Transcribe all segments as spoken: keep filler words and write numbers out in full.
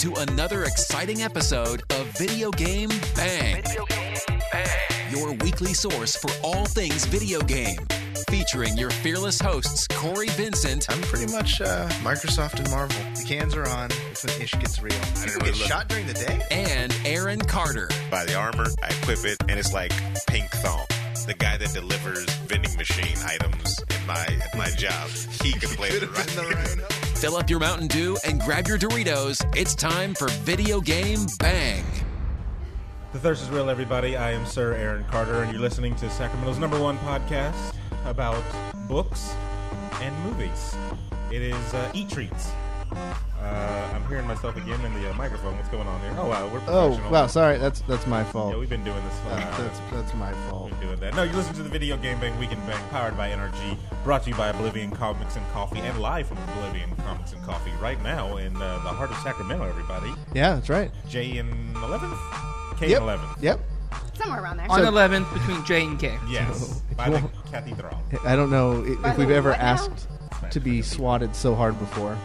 to another exciting episode of Video Game Bang. Video Game Bang. Your weekly source for all things video game. Featuring your fearless hosts, Corey Vincent. I'm pretty much uh, Microsoft and Marvel. The cans are on. It's when ish gets real. People get shot during the day? And Aaron Carter. Buy the armor, I equip it, and it's like pink thong. The guy that delivers vending machine items in my in my job, he can play it right. Fill up your Mountain Dew and grab your Doritos. It's time for Video Game Bang. The thirst is real, everybody. I am Sir Aaron Carter, and you're listening to Sacramento's number one podcast about books and movies. It is uh, Eat Treats. Uh, I'm hearing myself again in the uh, microphone. What's going on here? Oh, wow, we're professional. Oh, wow, sorry. That's that's my fault. Yeah, we've been doing this. Uh, that's, that's my fault. We've been doing that. No, you listen to the Video Game Bang Weekend Bang, powered by N R G, brought to you by Oblivion Comics and Coffee, and live from Oblivion Comics and Coffee right now in uh, the heart of Sacramento, everybody. Yeah, that's right. J and eleventh? K Yep. and eleventh. Yep. Somewhere around there. On So- eleventh between J and K. Yes, by the cathedral. I don't know i- By if the we've ever what now? asked to be swatted so hard before.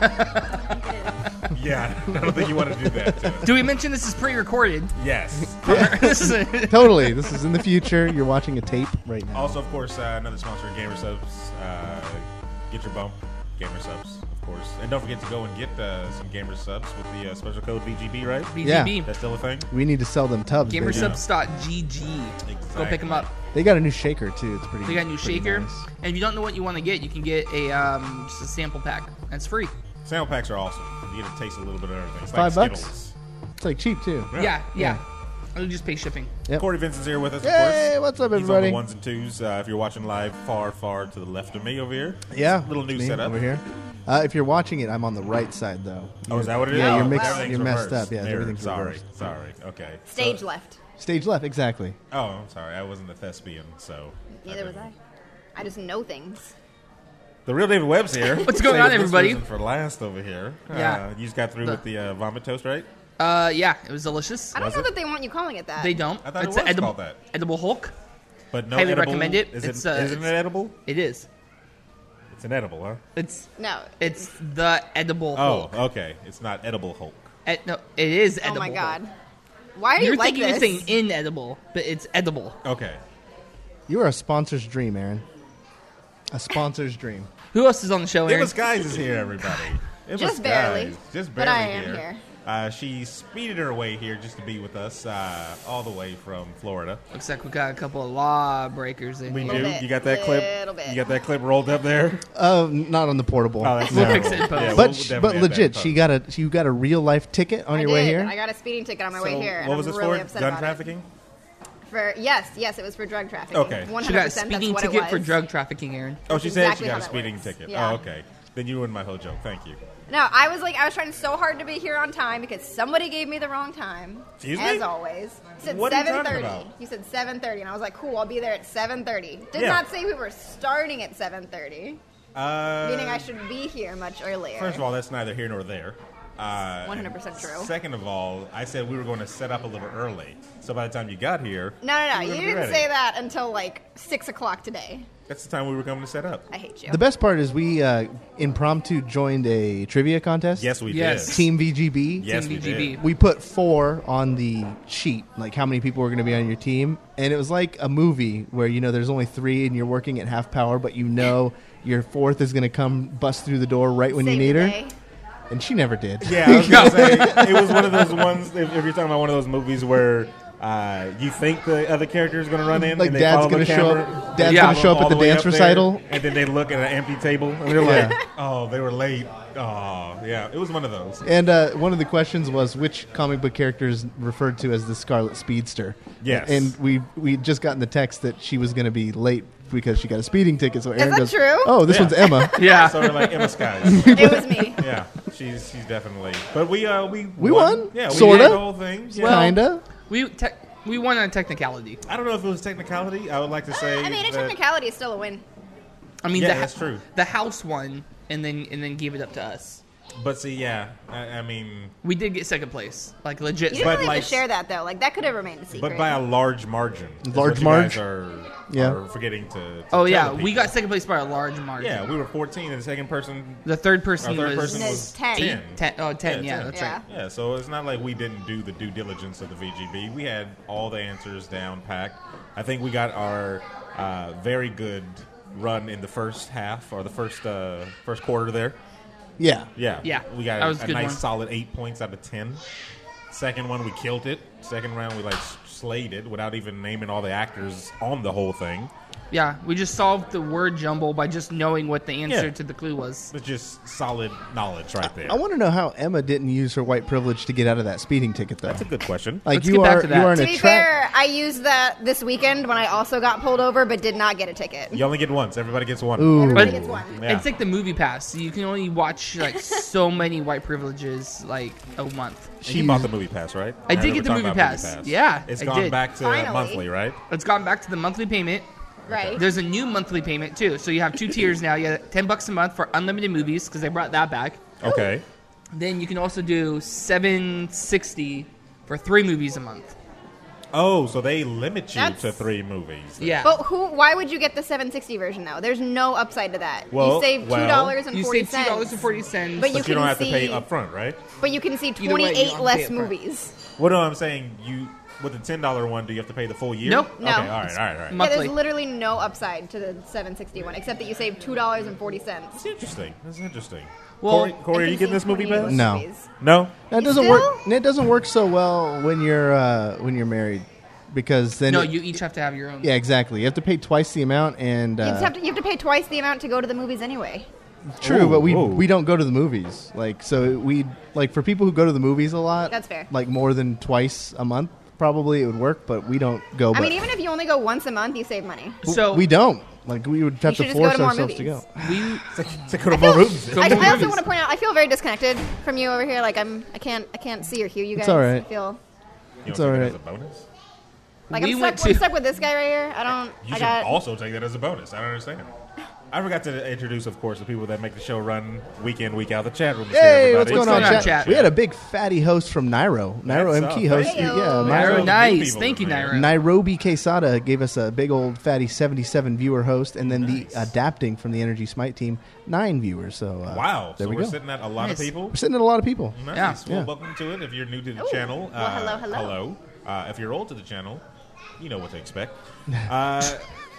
Yeah, I don't think you want to do that to us. Do we mention this is pre-recorded? Yes. This is a- Totally. This is in the future. You're watching a tape right now. Also, of course, uh, another sponsor, Gamer Subs. Uh, get your bump, Gamer Subs, of course. And don't forget to go and get uh, some Gamer Subs with the uh, special code V G B, right? V G B. Yeah. That's still a thing? We need to sell them tubs. baby. Gamersubs dot G G. Go pick them up. They got a new shaker, too. It's pretty They got a new pretty shaker. nice. And if you don't know what you want to get, you can get a um, just a sample pack. That's free. Sample packs are awesome. You get to taste a little bit of everything. It's Five like bucks? Skittles. It's like cheap, too. Yeah, yeah. Yeah. I'll just pay shipping. Yep. Corey Vincent's here with us, of Hey, course. what's up, He's everybody? on the ones and twos. Uh, if you're watching live, far, far to the left of me over here. Yeah. Little new it's me setup. over here. Uh, if you're watching it, I'm on the right side, though. Oh, is that what it is? Yeah, Oh, you're mixed. everything's You're messed reversed. up. Yeah, There, everything's sorry, reversed. sorry. Okay. Stage So- left. Stage left, exactly. Oh, I'm sorry. I wasn't a thespian, so. Neither was I. I just know things. The real David Webb's here. What's going Save on, this everybody? person For last over here. Yeah. Uh, you just got through The- with the uh, vomit toast, right? Uh, yeah, it was delicious. I don't Was know it? that they want you calling it that. They don't. I thought it it's was a edible, called that. edible Hulk. But no Highly edible. recommend it. Is It's, it, uh, isn't it's- it edible? It is. It's an edible, huh? It's No. it's the edible Oh, Hulk. okay. It's not edible Hulk. Ed- no, it is Oh edible. my god. Hulk. Why are You're you like thinking this? you're saying inedible, but it's edible. Okay. You are a sponsor's dream, Aaron. A sponsor's dream. Who else is on the show, It Aaron? was Guys is here, everybody. It Just was barely. Guys. Just But barely I am here. Uh, she speeded her way here just to be with us, uh, all the way from Florida. Looks like we got a couple of lawbreakers in We here. do. Little bit. You got that clip? Little bit. You got that clip rolled up there? Uh, not on the portable. Oh, that's We'll terrible. fix it in post. Yeah, but we'll sh- definitely but add that legit, in she post. got a you got a real life ticket on I your did. way here. I got a speeding ticket on my So way here. and what was I'm this really for? upset Gun about trafficking? It. For yes, yes, it was for drug trafficking. Okay. one She hundred got a percent speeding that's what ticket it for was. drug trafficking, Aaron. Oh, That's she said exactly she got how a that speeding works. ticket. Yeah. Oh, okay. Then you ruined my whole joke. Thank you. No, I was like, I was trying so hard to be here on time because somebody gave me the wrong time. Excuse as me? always. You said What are you seven talking thirty. about? You said seven thirty, and I was like, cool, I'll be there at seven thirty. Did Yeah. not say we were starting at seven thirty, Uh, meaning I should be here much earlier. First of all, that's neither here nor there. Uh, one hundred percent true. Second of all, I said we were going to set up a little early. So by the time you got here, no, no, no, we were you gonna be didn't ready. say that until like six o'clock today. That's the time we were coming to set up. I hate you. The best part is we uh, impromptu joined a trivia contest. Yes, we Yes. did. Team V G B. Yes, Team we V G B. did. We put four on the sheet, like how many people were going to be on your team, and it was like a movie where you know there's only three and you're working at half power, but you know your fourth is going to come bust through the door right when Save you need the her, day. and she never did. Yeah, I was gonna say it was one of those ones. If, if you're talking about one of those movies where uh, you think the other character is going to run in, Like and they dad's follow the gonna show camera, up- they dad's Yeah. gonna follow show up all at the the way dance up there, recital. and then they look at an empty table and they're like, Yeah. "Oh, they were late." Oh, yeah, it was one of those. And uh, one of the questions was which comic book character is referred to as the Scarlet Speedster. Yes. And we we just gotten the text that she was going to be late because she got a speeding ticket. So Aaron that goes, true? "Oh, this Yeah. one's Emma." Yeah. So we're like Emma Skies. It was me. Yeah, she's she's definitely. But we uh we We won? Yeah, we Sorta? did the whole thing. Yeah. Well- Kinda. We te- we won on technicality. I don't know if it was technicality. I would like to say. I mean, a that- technicality is still a win. I mean, Yeah, the, that's true. The house won, and then and then gave it up to us. But see, yeah, I, I mean, We did get second place, like legit. You didn't But really like- have to share that though. Like that could have remained a secret. but by a large margin. is Large what you marge? guys Are, Yeah. are forgetting to. to Oh tell yeah, the we people. got second place by a large margin. Yeah, we were fourteen, and the second person. The third person Our third was person No, was ten. ten. ten. Oh, ten. Yeah, ten. that's Yeah. right. Yeah, so it's not like we didn't do the due diligence of the V G B. We had all the answers down packed. I think we got our uh, very good run in the first half or the first uh, first quarter there. Yeah. Yeah, Yeah, we got that a, was a a good nice one. solid eight points out of ten. Second one, we killed it. Second round, we like slayed it without even naming all the actors on the whole thing. Yeah, we just solved the word jumble by just knowing what the answer Yeah. to the clue was. It's just solid knowledge right there. I want to know how Emma didn't use her white privilege to get out of that speeding ticket, though. That's a good question. Like Let's you get back are, to you that. are in To a be track. fair, I used that this weekend when I also got pulled over, but did not get a ticket. You only get once. Everybody gets one. Ooh. Everybody But- gets one. Yeah. It's like the movie pass. So you can only watch like so many white privileges like a month. She bought the movie pass, right? I did remember get the talking movie about pass. Yeah, it's I gone did. back to Finally. monthly, right? It's gone back to the monthly payment. Right. There's a new monthly payment too. So you have two tiers now. You have ten bucks a month for unlimited movies because they brought that back. Okay. Then you can also do seven sixty for three movies a month. Oh, so they limit you That's- to three movies. Yeah. But who? Why would you get the seven sixty version though? There's no upside to that. Well, you save two well- dollars and you forty save two dollars and cents. forty cents. But you But you don't can have to pay see- up front, right? But you can see way, you twenty-eight don't have to pay less upfront. movies. Well, no, I'm saying you with the ten dollar one. Do you have to pay the full year? Nope. No. Okay. All right. All right. All right. Monthly. Yeah, there's literally no upside to the seven sixty one, except that you save two dollars and forty cents. That's interesting. That's interesting. Well, Corey, Corey, are you getting this movie pass? No. No. That doesn't Still? work. and It doesn't work so well when you're uh, when you're married, because then no, it- you each have to have your own. yeah, exactly. You have to pay twice the amount, and uh, You, just have to, you have to pay twice the amount to go to the movies anyway. true, Ooh, but we ooh. we don't go to the movies. Like so, we like for people who go to the movies a lot. That's fair. Like more than twice a month, probably it would work, but we don't go. I but mean, even if you only go once a month, you save money. So we don't. Like we would have You to should just go force to more ourselves to movies. go. we To go to more movies. Go I, more I also movies. want to point out, I feel very disconnected from you over here. Like I'm, I can't, I can't see or hear you guys. It's all right. I feel You It's don't all take right. that as a bonus? like We I'm, went stuck, I'm to- stuck with this guy right here. I don't. You I should got. also take that as a bonus. I don't understand. I forgot to introduce, of course, the people that make the show run week in, week out. The chat room. is here, Hey, what's everybody. going on, going on, chat? chat? We had a big fatty host from Nairo. Nairo That's M up. K host. Hey-o. Yeah, Nairo, Nairo, Nairo. nice. people Thank you, over there. Nairo. Nairobi Quesada gave us a big old fatty seventy-seven viewer host, and then Nice. the adapting from the Energy Smite team nine viewers. So uh, Wow. there so we we're go. sitting at a lot Nice. of people. We're sitting at a lot of people. Nice. Yeah. Well, Yeah. welcome to it. If you're new to the Ooh. channel, Well, hello, hello. hello. Uh, if you're old to the channel, you know what to expect. Uh,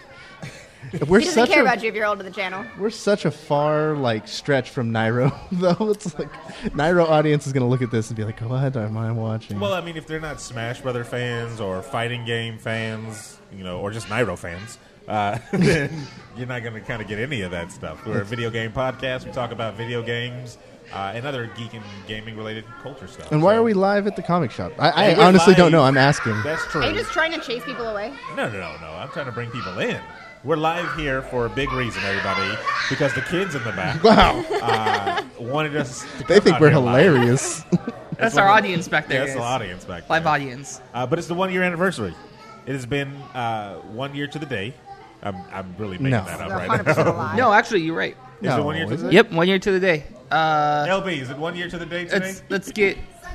We're He doesn't such care a about you if you're old to the channel. we're such a far like stretch from Nairo though. It's like Nairo audience is gonna look at this and be like, "What am I watching?" well, I mean, if they're not Smash Brother fans or fighting game fans, you know, or just Nairo fans, uh, then you're not going to kind of get any of that stuff. We're a video game podcast. We talk about video games uh, and other geek and gaming related culture stuff. and why So- are we live at the comic shop? I, I Hey, we're honestly don't live. know. I'm asking. That's true. Are you just trying to chase people away? No, no, no, no. I'm trying to bring people in. We're live here for a big reason, everybody, because the kids in the back Wow, uh, wanted us to they come think out we're here live. hilarious. That's our audience back Yeah, there. that's the guys. audience back there. Live audience. Uh, but it's the one year anniversary. It has been uh, one year to the day. I'm, I'm really making No. that up They're right one hundred percent now. a lie. No, actually, you're right. Is No, it one year to is the it? day? Yep, one year to the day. Uh, L B, is it one year to the day today? let's let's get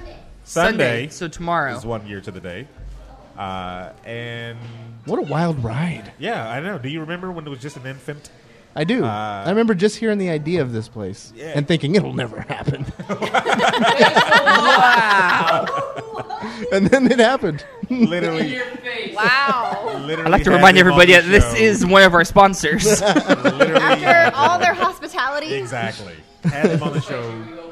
Sunday So tomorrow. is one year to the day. Uh, and What a wild ride! yeah, I know. Do you remember when it was just an infant? I do. Uh, I remember just hearing the idea of this place Yeah. and thinking it'll never happen, Wow. and then it happened. Literally, Wow. literally. I'd like to had remind him on everybody the that this show. is one of our sponsors. literally After all their hospitality, exactly had him on the show.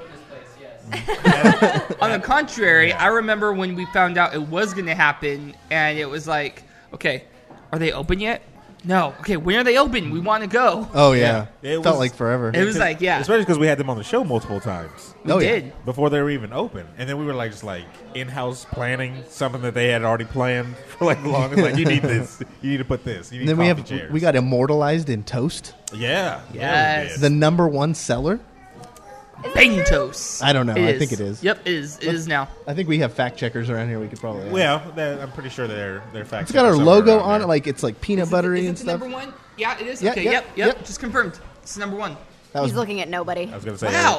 On the contrary, I remember when we found out it was going to happen, and it was like, okay, are they open yet? No. Okay, when are they open? We want to go. Oh yeah, Yeah. It felt was- like forever. It was like, yeah, Especially because we had them on the show multiple times we Oh, yeah. did. before they were even open, and then we were like just like in-house planning something that they had already planned for like long. It's like you need this, you need to put this. You need And then we coffee have chairs. we got immortalized in Toast, yeah, Yes. yeah, we did. the number one seller. Bentos. I don't know. It I is. think it is. Yep, it is. It is now. I think we have fact checkers around here. We could probably. ask. Well, that, I'm pretty sure they're they're fact. It's got our logo on it, like it's like peanut buttery is it and the stuff. number one? Yeah, it is. Yeah, okay, yep, yep, yep, yep. Just confirmed. It's number one. That was he's looking at nobody. I was gonna say. Wow.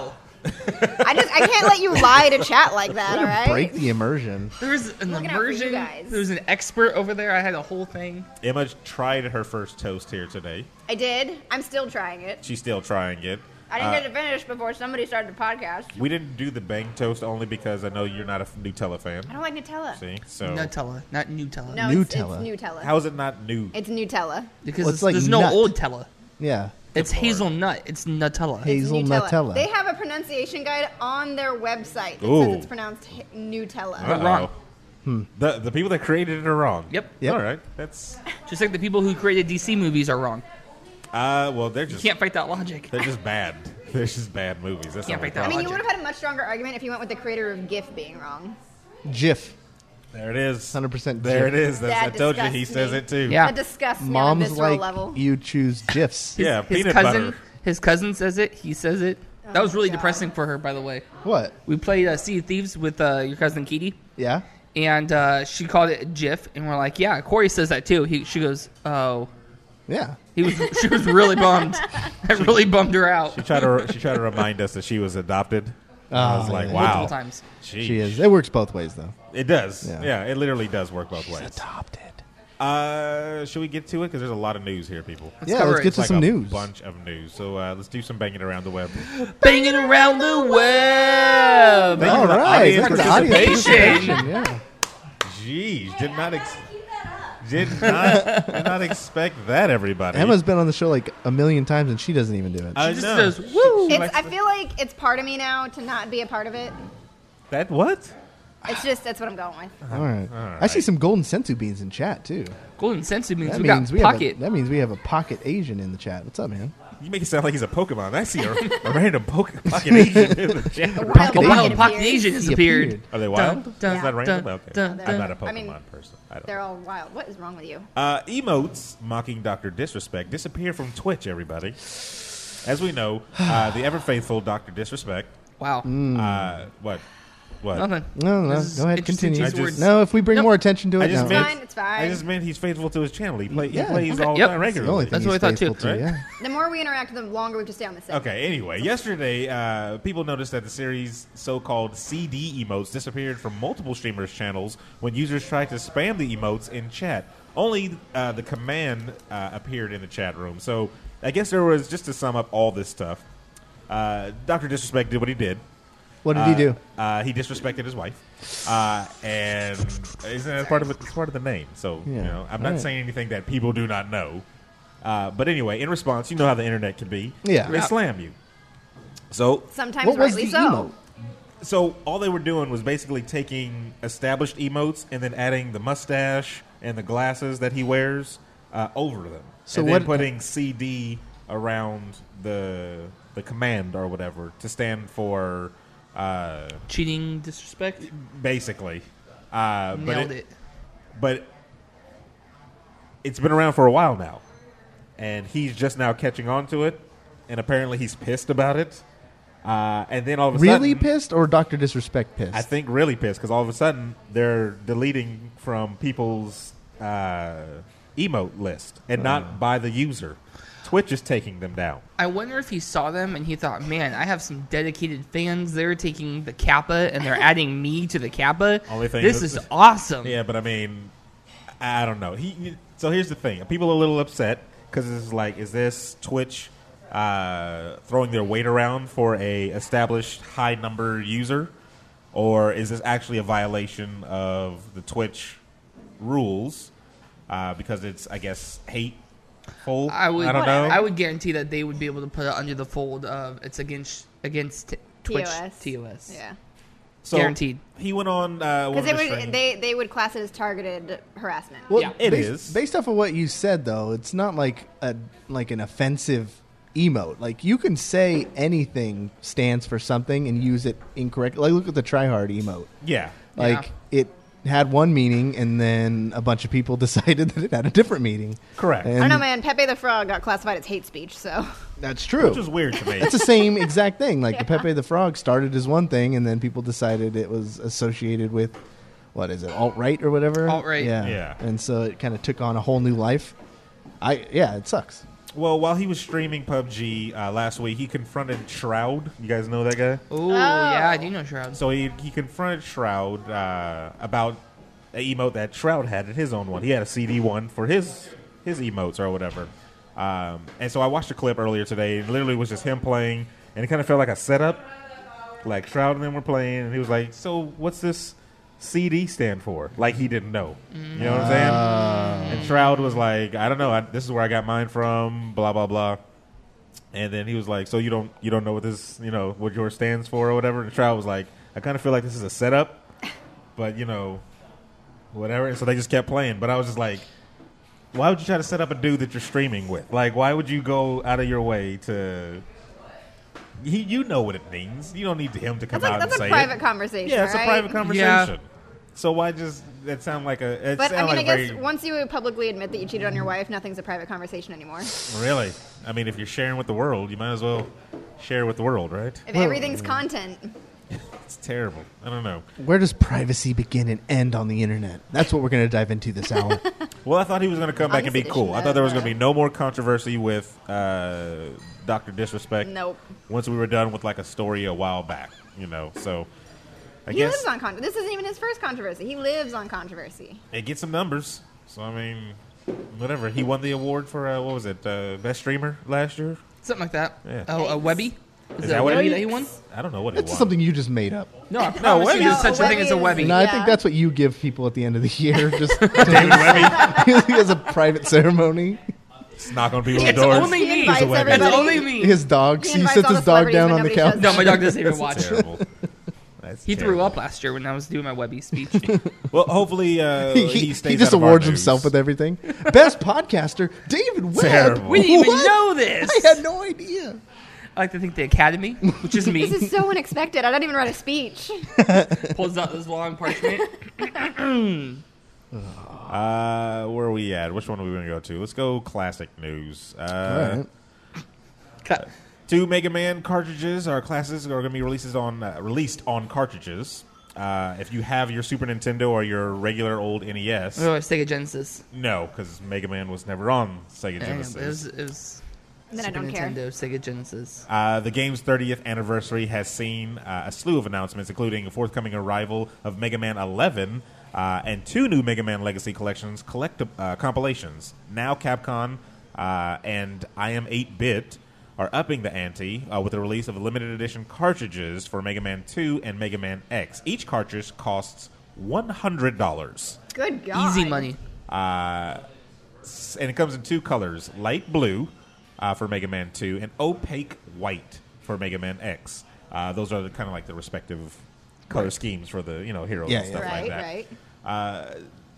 I just I can't let you lie to chat like that. All right. Break the immersion. There's an Looking out for you immersion. guys. There's an expert over there. I had a whole thing. Emma tried her first toast here today. I did. I'm still trying it. She's still trying it. I didn't Uh, get it finished before somebody started the podcast. We didn't do the bang toast only because I know you're not a Nutella fan. I don't like Nutella. See, so Nutella, not Nutella. No, it's, it's Nutella. Nutella. how is it not new? It's Nutella. Because Well, it's it's like there's no nut. old Tella. Yeah. It's hazelnut. It's Nutella. It's Hazel Nutella. Nutella. They have a pronunciation guide on their website that Ooh. says it's pronounced hi- Nutella. Uh-oh. wrong. Hmm. The the people that created it are wrong. Yep. Yep. All right. That's Just like the people who created D C movies are wrong. uh well they're You just can't fight that logic. they're just bad. They're just bad movies. That's Can't the only break that I problem. mean, you logic. would have had a much stronger argument if you went with the creator of GIF being wrong. Jif. There it is. one hundred percent There Jif. it is. That's, That I told you he disgusts says me. it too. Yeah. That disgusts me on a Mom's visceral like level. you choose GIFs. His, Yeah, his peanut cousin, butter. his cousin says it. He says it. That was Oh, really God. depressing for her, by the way. What? We played uh, Sea of Thieves with uh, your cousin Keedy, Yeah. and uh, she called it GIF, and we're like, "Yeah, Corey says that too." He, she goes, "Oh." Yeah. He was. She was really bummed. It really bummed her out. She tried to she tried to remind us that she was adopted. I was Oh, like, yeah. wow. Multiple times. Sheesh. She is. It works both ways, though. It does. Yeah. Yeah. it literally does work both ways. Adopted. Uh, should we get to it? Because there's a lot of news here, people. Yeah, cover let's it. get It's to like some a news. bunch of news. So uh, let's do some banging around the web. Banging around the web. Thank you All for the right. audience That's the audience participation. participation. Yeah. Jeez, did not ex- did not did not expect that, everybody. Emma's been on the show like a million times, and she doesn't even do it. I She just know. says, "Woo." She It's, likes I to- feel like it's part of me now to not be a part of it. that what? It's just, that's what I'm going with. All right. All I see right. some golden sensu beans in chat too. Golden sensu means That we means got we have pocket. a, that means we have a pocket Asian in the chat. What's up, man? You make it sound like he's a Pokemon. I see a, a random poke, pocket Asian in the chat. A A wild Asian. wild pocket pocket appears. Asian has He appeared. appeared. Are they wild? Dun, dun, Is that random? dun, Okay. dun, I'm not a dun. Pokemon I mean, person. I don't. They're all wild. What is wrong with you? Uh, emotes mocking Doctor Disrespect disappear from Twitch, everybody. As we know, uh, the ever faithful Doctor Disrespect. Wow. Uh, what? What? Nothing. No, no, This is go ahead, interesting continue. to use I words. just- No, if we bring Nope. more attention to it, I just no. meant fine, it's fine. I just meant he's faithful to his channel. He, play, Yeah. he plays Okay, all yep. time That's the regularly. only thing That's he's what I thought, too. faithful to, Right? yeah. The more we interact, the longer we have to stay on the set. Okay, anyway, yesterday, uh, people noticed that the series' so-called C D emotes disappeared from multiple streamers' channels when users tried to spam the emotes in chat. Only uh, the command uh, appeared in the chat room. So I guess there was, just to sum up all this stuff, uh, Doctor Disrespect did what he did. What did Uh, he do? Uh, he disrespected his wife, uh, and isn't that part of it? It's part of the name. So you Yeah. know, I'm not Alright. saying anything that people do not know. Uh, but anyway, in response, you know how the internet can be. Yeah. They Yeah. slam you. So Sometimes What was rightly the so. emote? so all they were doing was basically taking established emotes and then adding the mustache and the glasses that he wears uh, over them. So and what- then putting C D around the the command or whatever to stand for uh, Cheating, disrespect. basically. Uh, but Nailed it. But it's been around for a while now, and he's just now catching on to it, and apparently he's pissed about it. Uh, and then all of a Really sudden, pissed or Doctor Disrespect pissed? I think really pissed because all of a sudden they're deleting from people's uh, emote list and not by the user. Twitch is taking them down. I wonder if he saw them and he thought, man, I have some dedicated fans. They're taking the Kappa and they're adding me to the Kappa. Only thing This is- is awesome. Yeah, but I mean, I don't know. He. So here's the thing: people are a little upset because it's like, is this Twitch uh, throwing their weight around for a established high number user, or is this actually a violation of the Twitch rules uh, because it's, I guess, hateful? I would, I don't know. I would guarantee that they would be able to put it under the fold of it's against against t- Twitch T O S. T O S. Yeah. So guaranteed. He went on uh, one Because of they the would streams- they, they would class it as targeted harassment. Well, Yeah. It based, is. based off of what you said, though. It's not like a like an offensive emote. Like you can say anything stands for something and use it incorrectly. Like look at the tryhard emote. yeah. Like it had one meaning, and then a bunch of people decided that it had a different meaning. Correct. And I don't know, man. Pepe the Frog got classified as hate speech, so That's true. Which is weird to me. That's the same exact thing. Like the Pepe the Frog started as one thing, and then people decided it was associated with what is it, alt right or whatever. Alt-right. Yeah. Yeah. And so it kind of took on a whole new life. I yeah, it sucks. Well, while he was streaming P U B G uh, last week, he confronted Shroud. You guys know that guy? Ooh, yeah, I do know Shroud. So he he confronted Shroud uh, about an emote that Shroud had in his own one. He had a C D one for his his emotes or whatever. Um, and so I watched a clip earlier today. And literally was just him playing, and it kind of felt like a setup. Like Shroud and them were playing, and he was like, "So what's this C D stand for?" Like he didn't know. You know what I'm saying? Uh, And Shroud was like, "I don't know. I, this is where I got mine from." Blah blah blah. And then he was like, "So you don't you don't know what this you know what yours stands for or whatever?" And Shroud was like, "I kind of feel like this is a setup, but you know, whatever." And so they just kept playing. But I was just like, "Why would you try to set up a dude that you're streaming with? Like, why would you go out of your way to?" He, you know what it means. You don't need him to come That's, like, out that's and a say private it. conversation. Yeah, it's right? a private conversation. Yeah. So why just that sound like a? It But I sound mean, like I guess very, once you publicly admit that you cheated on your wife, nothing's a private conversation anymore. really. I mean, if you're sharing with the world, you might as well share with the world, right? If everything's content, It's terrible. I don't know. Where does privacy begin and end on the internet? That's what we're going to dive into this hour. Well, I thought he was going to come back and be August cool. I edition thought there was of, going to be no more controversy with uh, Doctor Disrespect. nope. Once we were done with like a story a while back, you know. So I He guess lives on controversy. This isn't even his first controversy. He lives on controversy. it gets some numbers. So I mean, whatever. He won the award for uh, what was it? Uh, best streamer last year. Something like that. Yeah. Oh, a Webby? Is, Is it that a what Webby it that is? he won? I don't know what it That's was. something you just made up. No, I promise Webby you there's is- such a thing as a Webby Webby. is- No, I Yeah. think that's what you give people at the end of the year. Just David Webby. he has a private ceremony. Just knock on people's It's doors. only He me. invites It's everybody. only me. His dog. He He, invites sits all his the dog celebrities down when on the nobody couch. shows No, my dog doesn't even watch. Terrible. That's He threw terrible. up last year when I was doing my Webby speech. Well, hopefully uh, He, he, he, stays he just out of our awards news. himself with everything. Best podcaster, David Webb. Terrible. We didn't even What? know this. I had no idea. I like to think the Academy, which is me, This is so unexpected. I don't even write a speech. pulls out this long parchment. Uh, where are we at? Which one are we going to go to? Let's go classic news. Uh, All right. Cut. Two Mega Man cartridges or classes are going to be releases on uh, released on cartridges. Uh, if you have your Super Nintendo or your regular old N E S, Oh, Sega Genesis. no, because Mega Man was never on Sega Yeah, Genesis. it was, it was Then I Super don't care. Nintendo, Sega Genesis. Uh, the game's thirtieth anniversary has seen uh, a slew of announcements, including a forthcoming arrival of Mega Man eleven uh, and two new Mega Man Legacy Collections collect- uh, compilations. Now Capcom uh, and I am eight bit are upping the ante uh, with the release of limited edition cartridges for Mega Man two and Mega Man X. Each cartridge costs one hundred dollars. Good God. Easy money. Uh, s- and it comes in two colors, light blue uh, for Mega Man two and opaque white for Mega Man X. Uh, those are the, kind of like the respective color schemes for the you know heroes Yeah, and stuff yeah. like Right, that. right. Uh,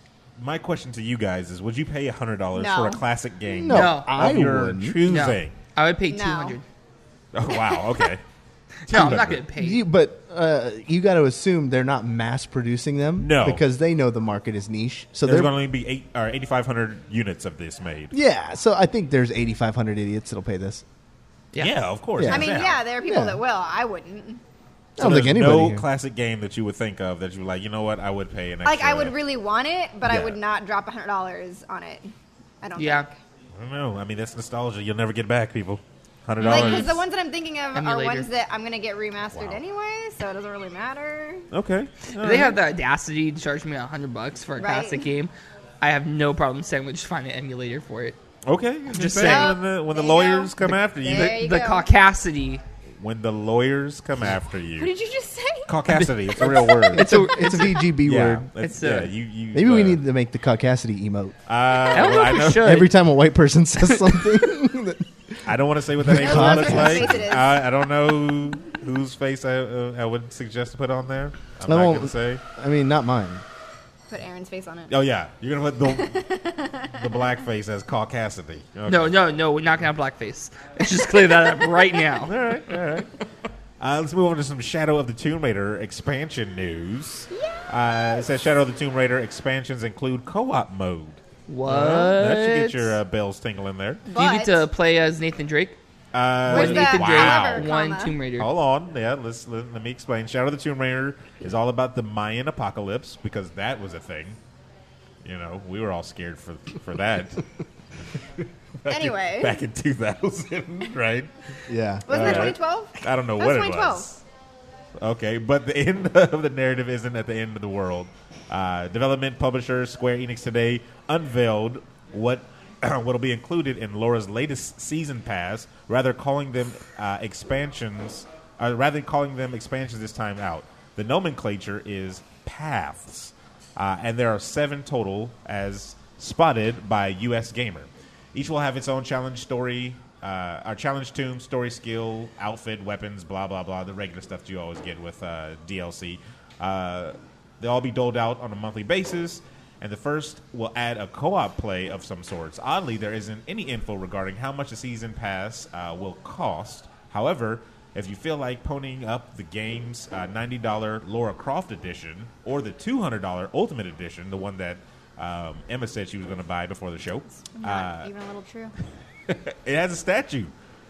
my question to you guys is: would you pay one hundred dollars No. for a classic game No, No. I of your wouldn't. choosing? No. I would pay No. two hundred. Oh wow, okay. No, I'm not going to pay. You, but uh, you got to assume they're not mass producing them. No. because they know the market is niche. So There's they're going to be eight or eighty-five hundred units of this made. yeah. So I think there's eighty-five hundred idiots that'll pay this. Yeah. of course. Yeah. I mean, hands yeah, down. there are people Yeah. that will. I wouldn't. I So don't think there's anybody. no here- classic game that you would think of that you were like, you know what, I would pay an extra. Like, I would really want it, but Yeah. I would not drop one hundred dollars on it. I don't Yeah. think. I don't know. I mean, that's nostalgia. You'll never get back, people. Hundred Like, dollars. because the ones that I'm thinking of Emulator. are ones that I'm going to get remastered Wow. anyway, so it doesn't really matter. Okay. If they have the audacity to charge me a hundred bucks for a Right. classic game, I have no problem saying we'll just find an emulator for it. Okay. Just Just saying. saying. When the, when the There you lawyers go. come after you. There The, you the go. caucasity. When the lawyers come after What you. did you just say? Caucasity. It's a real word. It's a it's a V G B yeah. word. It's, It's yeah. a- You, you, Maybe we uh, need to make the caucasity emote. Uh, I don't well, know I if we know. should. Every time a white person says something, that- I don't want to say what that No, emote that's looks what like. face it is. I, I don't know who, whose face I, uh, I would suggest to put on there. I'm I not won't- going to say. I mean, not mine. Put Aaron's face on it. Oh, yeah. You're going to put the, the black face as caucasity. Okay. No, no, no, we're not going to have blackface. Let's just clear that up right now. All right, all right. Uh, let's move on to some Shadow of the Tomb Raider expansion news. Uh, it says Shadow of the Tomb Raider expansions include co-op mode. What? Well, that should get your uh, bells tingling there. Do you get to play as Nathan Drake? Uh, Where's One that Nathan however, Drake, one comma? Tomb Raider. Hold on. Yeah, let's, let, let me explain. Shadow of the Tomb Raider is all about the Mayan apocalypse because that was a thing. You know, we were all scared for for that. Back Anyway. in, back in two thousand, right? Yeah. Wasn't that Alright. twenty twelve? I don't know That what was it was. Okay, but the end of the narrative isn't at the end of the world. Uh, development publisher Square Enix today unveiled what will be included in Laura's latest season pass, rather calling them uh, expansions. Uh, rather than calling them expansions this time out. The nomenclature is paths, uh, and there are seven total, as spotted by U S Gamer. Each will have its own challenge story, uh, our challenge tomb, story skill, outfit, weapons, blah, blah, blah, the regular stuff that you always get with uh, D L C. Uh, they'll all be doled out on a monthly basis, and the first will add a co-op play of some sorts. Oddly, there isn't any info regarding how much the season pass uh, will cost. However, if you feel like ponying up the game's uh, ninety dollars Lara Croft edition or the two hundred dollars Ultimate edition, the one that um, Emma said she was going to buy before the show, Not uh, even a little true. it has a statue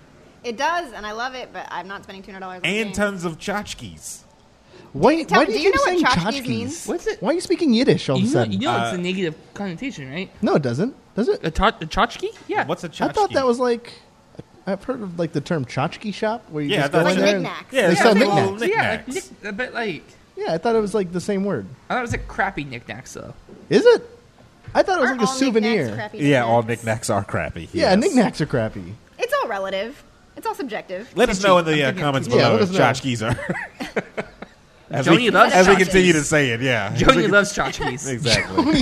It does, and I love it, but I'm not spending two hundred dollars on the and game. tons of tchotchkes. Why, Tell why me, do do you you keep know saying what tchotchkes tchotchkes? means? What's it? Why are you speaking Yiddish all of a You know, sudden? you know it's Uh, a negative connotation, right? No, it doesn't. Does it? A, ta- a tchotchke? Yeah. What's a tchotchke? I thought that was like. I've heard of like the term tchotchke shop where you Yeah, I just thought go Like in there. and- knickknacks. Yeah, They it's sell like little knickknacks. Yeah, like, knickknacks. nick- but like, Yeah, I thought it was like the same word. I thought it was like crappy knickknacks though. Is it? I thought it was Aren't like a all knickknacks souvenir. crappy Yeah, all knickknacks? knickknacks are crappy. Yeah, yes. knickknacks are crappy. It's all relative. It's all subjective. Let us know in the I'm uh, thinking comments Yeah, below let if us know. tchotchkes are. As Joni we, loves as we tchotchkes. continue to say it, yeah. As we Joni con- loves tchotchkes. Exactly.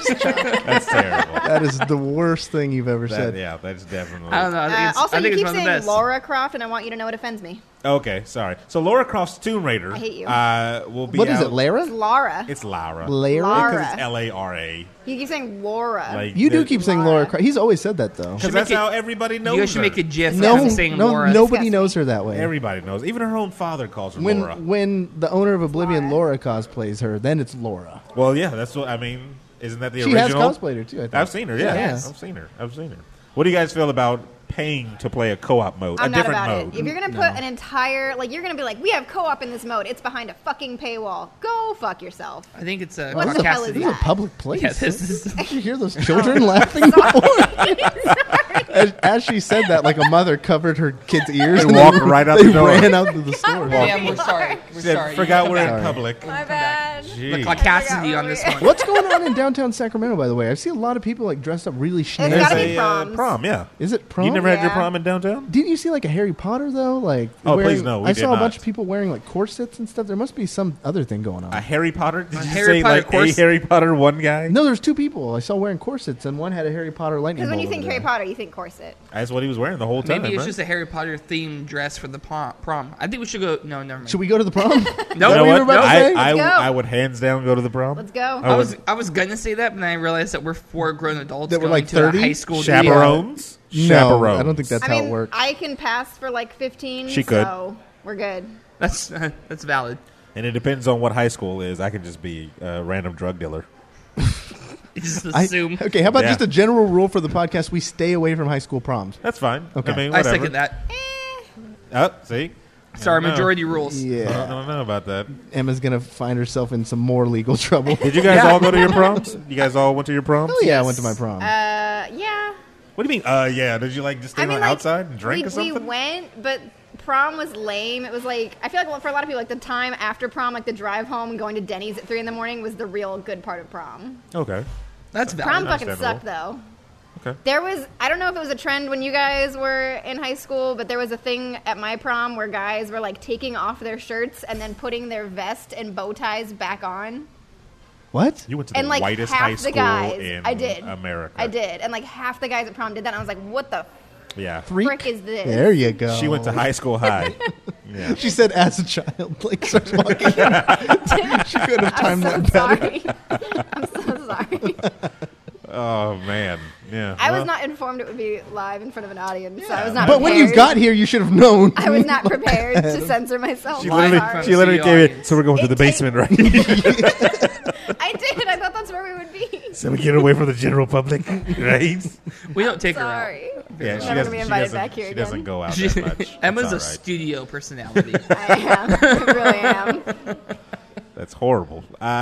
That's terrible. That is the worst thing you've ever That, said. yeah, that's definitely. I don't know. I think Uh, it's, also, I think you it's keep one of the saying best. Lara Croft, and I want you to know it offends me. Okay, sorry. So Lara Croft's Tomb Raider. I hate you. Uh, will be What is out- it, Lara? It's Lara. It's Lara. Lara? Lara. Because it's L A R A. You keep saying Laura. Like You do the- keep saying Laura. Laura Croft. He's always said that though. Because make that's it- how everybody knows You guys should her. make a GIF No, of him saying no, Laura. nobody Disgust knows me. her that way. Everybody knows. Even her own father calls her when Laura. when the owner of Oblivion, Laura. Laura cosplays her, then it's Laura. Well, yeah, that's what I mean. Isn't that the She has original? cosplayed her too. I think. I've seen her. Yeah, Yeah. I've seen her. I've seen her. What do you guys feel about paying to play a co-op mode, I'm a not different about mode? it. If you're gonna put an entire, like, you're gonna be like, we have co-op in this mode. It's behind a fucking paywall. Go fuck yourself. I think it's a What Clark the hell is Cassidy. This is a that? public place. Yeah, this is. Did you hear those children laughing before? as, as she said that, like a mother covered her kid's ears They and walked they, right out they the door. ran out to the store. Damn, we're sorry. We're Said, sorry. forgot You we're come in back. Sorry. public. My bad. Jeez. Clark Cassidy on this one. What's going on in downtown Sacramento, by the way? I've seen a lot of people like dressed up really It's schnazzy. There's gotta be a uh, proms. prom, yeah. Is it prom? You never had your Yeah. prom in downtown? Didn't you see like a Harry Potter though? Like Oh, wearing, please no, we I did saw a bunch not. of people wearing like corsets and stuff. There must be some other thing going on. A Harry Potter? Did A you Harry say Potter like course- a Harry Potter one guy? no, there's two people I saw wearing corsets, and one had a Harry Potter lightning Because when bolt you think over Harry there. Potter, you think corset. That's what he was wearing the whole time. Maybe it's right? just a Harry Potter themed dress for the prom. prom. I think we should go. No, never mind. Should we go to the prom? No, You Is that know what you what? were about to I, say? I, Let's go. I would hands down go to the prom. Let's go. I I was would- I was gonna say that, but then I realized that we're four grown adults That were going like to a thirty? high school date. Chaperones? no, Chaperones. I don't think that's I how mean, it works. I can pass for like fifteen. She could. So we're good. That's that's valid. And it depends on what high school is. I could just be a random drug dealer. You just I- assume. okay, how about Yeah. just a general rule for the podcast? We stay away from high school proms. That's fine. Okay. I mean, I whatever. second that. Oh, see? It's our I don't know. majority rules. I don't, I Yeah, don't know about that. Emma's gonna find herself in some more legal trouble. Did you guys Yeah. all go to your proms? You guys all went to your proms? Oh yeah, I went to my prom. Uh, yeah. What do you mean? Uh, yeah. Did you like just stay I mean, on like, outside and drink we, or something? we went, but prom was lame. It was like, I feel like for a lot of people, like the time after prom, like the drive home and going to Denny's at three in the morning was the real good part of prom. Okay. That's Prom valid. fucking Understandable. sucked though. Okay. There was, I don't know if it was a trend when you guys were in high school, but there was a thing at my prom where guys were like taking off their shirts and then putting their vest and bow ties back on. what? You went to the And like whitest half high the school guys, in I did. America. I did. And like half the guys at prom did that. And I was like, what the Yeah. Freak. frick is this? There you go. She went to high school high. Yeah. She said, as a child, like starts walking. She could have I'm timed so that better. sorry. I'm so sorry. Oh man. Yeah. I Well, was not informed it would be live in front of an audience, so I was not But when you prepared. got here, you should have known. I was not prepared to censor myself. She I'm literally, sorry. she literally Studio gave it. audience. So we're going to It the take- basement, right? I did. I thought that's where we would be. so we get away from the general public, right? We don't take Sorry. Yeah, she Never doesn't. gonna be She invited doesn't, back here she again. doesn't go out her that out. much. Emma's a It's all right. studio personality. I am. I really am. That's That's horrible.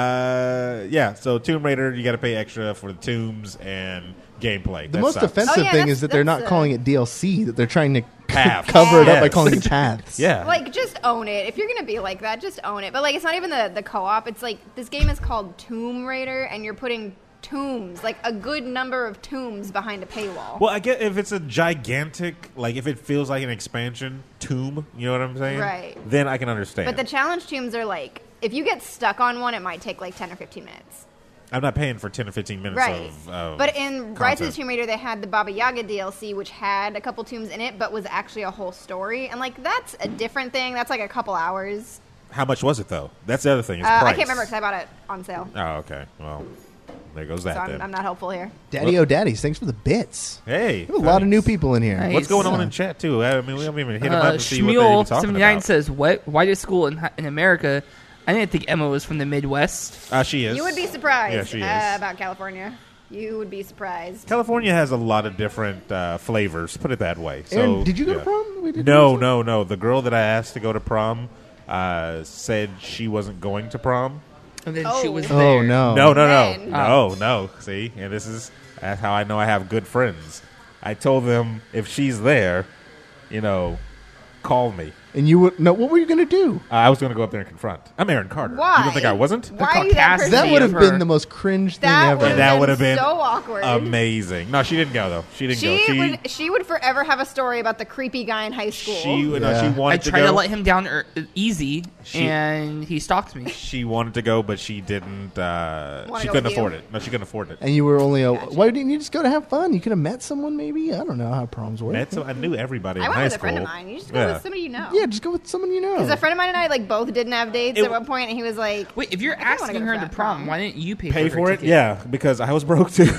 Uh, yeah, so Tomb Raider, you got to pay extra for the tombs and gameplay. The That most sucks. offensive Oh, yeah, thing that's- is that they're that's not a- calling it D L C, that they're trying to Paths. cover it up by Yes. calling it paths. Yeah. Like, just own it. If you're gonna be like that, just own it. But like, it's not even the the co-op. It's like this game is called Tomb Raider, and you're putting tombs, like a good number of tombs, behind a paywall. Well, I get if it's a gigantic, like if it feels like an expansion tomb, you know what I'm saying? Right. Then I can understand. But the challenge tombs are like, if you get stuck on one, it might take like ten or fifteen minutes. I'm not paying for ten or fifteen minutes Right. of, of But in Rise of the content. Tomb Raider, they had the Baba Yaga D L C, which had a couple tombs in it, but was actually a whole story. And like, that's a different thing. That's like a couple hours. How much was it though? That's the other thing. Is Uh, I price. can't remember because I bought it on sale. Oh, okay. Well, there goes that So then. I'm, I'm not helpful here. Daddy O Daddies, thanks for the bits. Hey, We have a lot of new thanks. people in here. Hey. What's going Nice. on in chat too? I mean, we haven't even hit them Uh, up and see what they're even Shmuel talking seventy-nine about. says, "What? Why did school in in America?" I didn't think Emma was from the Midwest. Uh, she is. You would be surprised Yeah, she is. uh, about California. You would be surprised. California has a lot of different uh, flavors. Put it that way. So, Aaron, did you go yeah. to prom? We did No, prom? no, no. The girl that I asked to go to prom uh, said she wasn't going to prom. And then Oh. she was Oh, there. no. No, no, no, Man. no, no. See, and this is that's how I know I have good friends. I told them if she's there, you know, call me. And you would no. What were you going to do? Uh, I was going to go up there and confront. I'm Aaron Carter. Why? You don't think I wasn't? Why are you that caucasity person? That would have of been her. the most cringe thing That ever. would have That been, would have been so awkward. Amazing. No, she didn't go though. She didn't She go. She would she would forever have a story about the creepy guy in high school. she no, Yeah. she I wanted to tried go. to let him down er, easy, She- and he stalked me. She wanted to go, but she didn't. Uh, Wanna she go couldn't with you? afford it. No, she couldn't afford it. And you were only a. Why didn't you just go to have fun? You could have met someone, maybe. I don't know how proms work. Met some, I knew everybody I in went high with a school. friend of mine. You just go Yeah. with somebody you know. Yeah, just go with someone you know. Because a friend of mine and I like both didn't have dates It- at one point, and he was like, Wait, if you're I kinda wanna asking go to her to frat prom, prom. why didn't you pay, Pay for, for her it? ticket? Yeah, because I was broke too.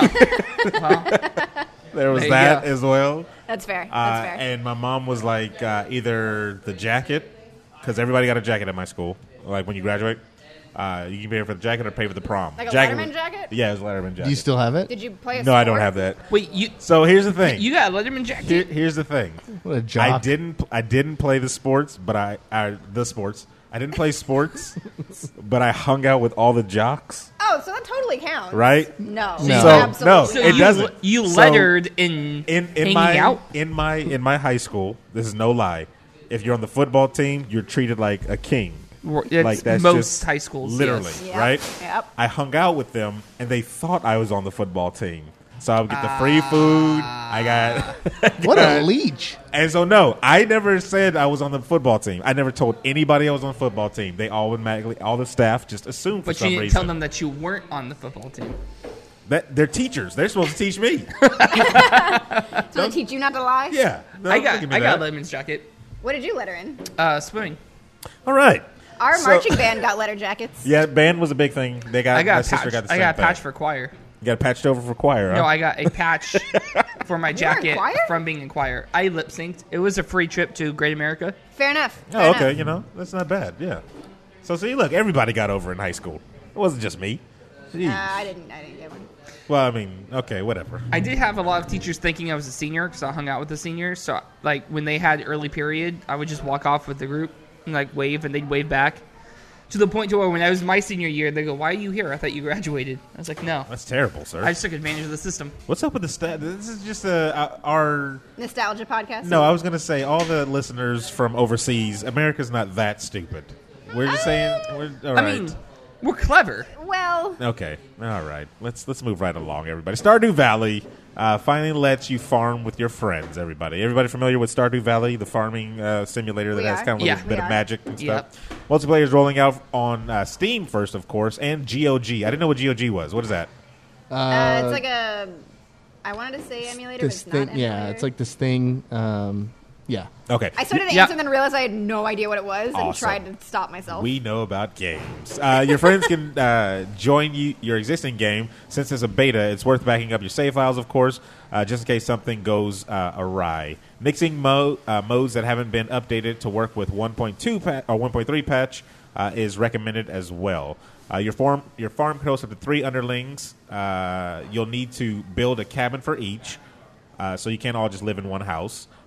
Well, there was There you that go. as well. "That's fair. Uh, That's fair." and my mom was like, uh, either the jacket, because everybody got a jacket at my school. Like when you graduate, uh, you can pay for the jacket or pay for the prom. Like a jacket Letterman was- jacket? Yeah, it was a Letterman jacket. Do you still have it? Did you play a no, I don't sport? have that. wait, you So here's the thing. you got a Letterman jacket? Here, here's the thing. What a I job. didn't. I didn't play the sports, but I, I the sports. I didn't play sports, but I hung out with all the jocks. Oh, so that totally counts, Right? No, No. So, absolutely no, so it not. you, doesn't. You So, lettered in, in in hanging my out. in my in my high school. This is no lie. If you're on the football team, you're treated like a king. It's like that's most just high schools, literally yes. Yep, right. yep. I hung out with them, and they thought I was on the football team. So I would get the free food. I got, What a leech. and so no, I never said I was on the football team. I never told anybody I was on the football team. They all automatically, all the staff just assumed for But some you didn't reason tell them that you weren't on the football team. that they're teachers. They're supposed to teach me. So they teach you not to lie. yeah, no, I don't got give me I got a that. Letterman's jacket. What did you letter in? Uh, swimming. All right. Our So- marching band got letter jackets. Yeah, band was a big thing. They got I got my a sister patch. got the I same got a thing. patch for choir. You got patched over for choir. Huh? No, I got a patch for my in jacket choir? from being in choir. I lip synced. It was a free trip to Great America. Fair enough. Oh, fair okay. enough. You know, that's not bad. Yeah. So see, look, everybody got over in high school. It wasn't just me. Jeez. Uh, I didn't. I didn't get one. Well, I mean, okay, whatever. I did have a lot of teachers thinking I was a senior because I hung out with the seniors. So, like, when they had early period, I would just walk off with the group and, like, wave, and they'd wave back. To the point to where when I was my senior year, they go, "Why are you here? I thought you graduated." I was like, "No, That's terrible, sir. I just took advantage of the system." What's up with the stat? This is just uh, uh, our. Nostalgia podcast. No, I was going to say all the listeners from overseas. America's not that stupid. We're just saying. We're, all I right. mean, we're clever. Well, Okay, all right. Let's let's move right along, everybody. Stardew Valley uh, finally lets you farm with your friends. Everybody, everybody familiar with Stardew Valley, the farming uh, simulator that We has are. kind of a Yeah. little bit We of are. magic and Yep. stuff. Multiplayer is rolling out on uh, Steam first, of course, and G O G. I didn't know what G O G was. What is that? Uh, uh, it's like a. I wanted to say emulator, but this it's thing. not. Yeah, emulator. it's like this thing. Um, yeah. Okay, I started to Yeah. answer and then realized I had no idea what it was and Awesome. tried to stop myself. we know about games. Uh, your friends can uh, join you, your existing game. Since it's a beta, it's worth backing up your save files, of course, uh, just in case something goes uh, awry. Mixing mo- uh, modes that haven't been updated to work with one point two pa- or one point three patch uh, is recommended as well. Uh, your farm your farm can host up to three underlings. Uh, you'll need to build a cabin for each, uh, so you can't all just live in one house.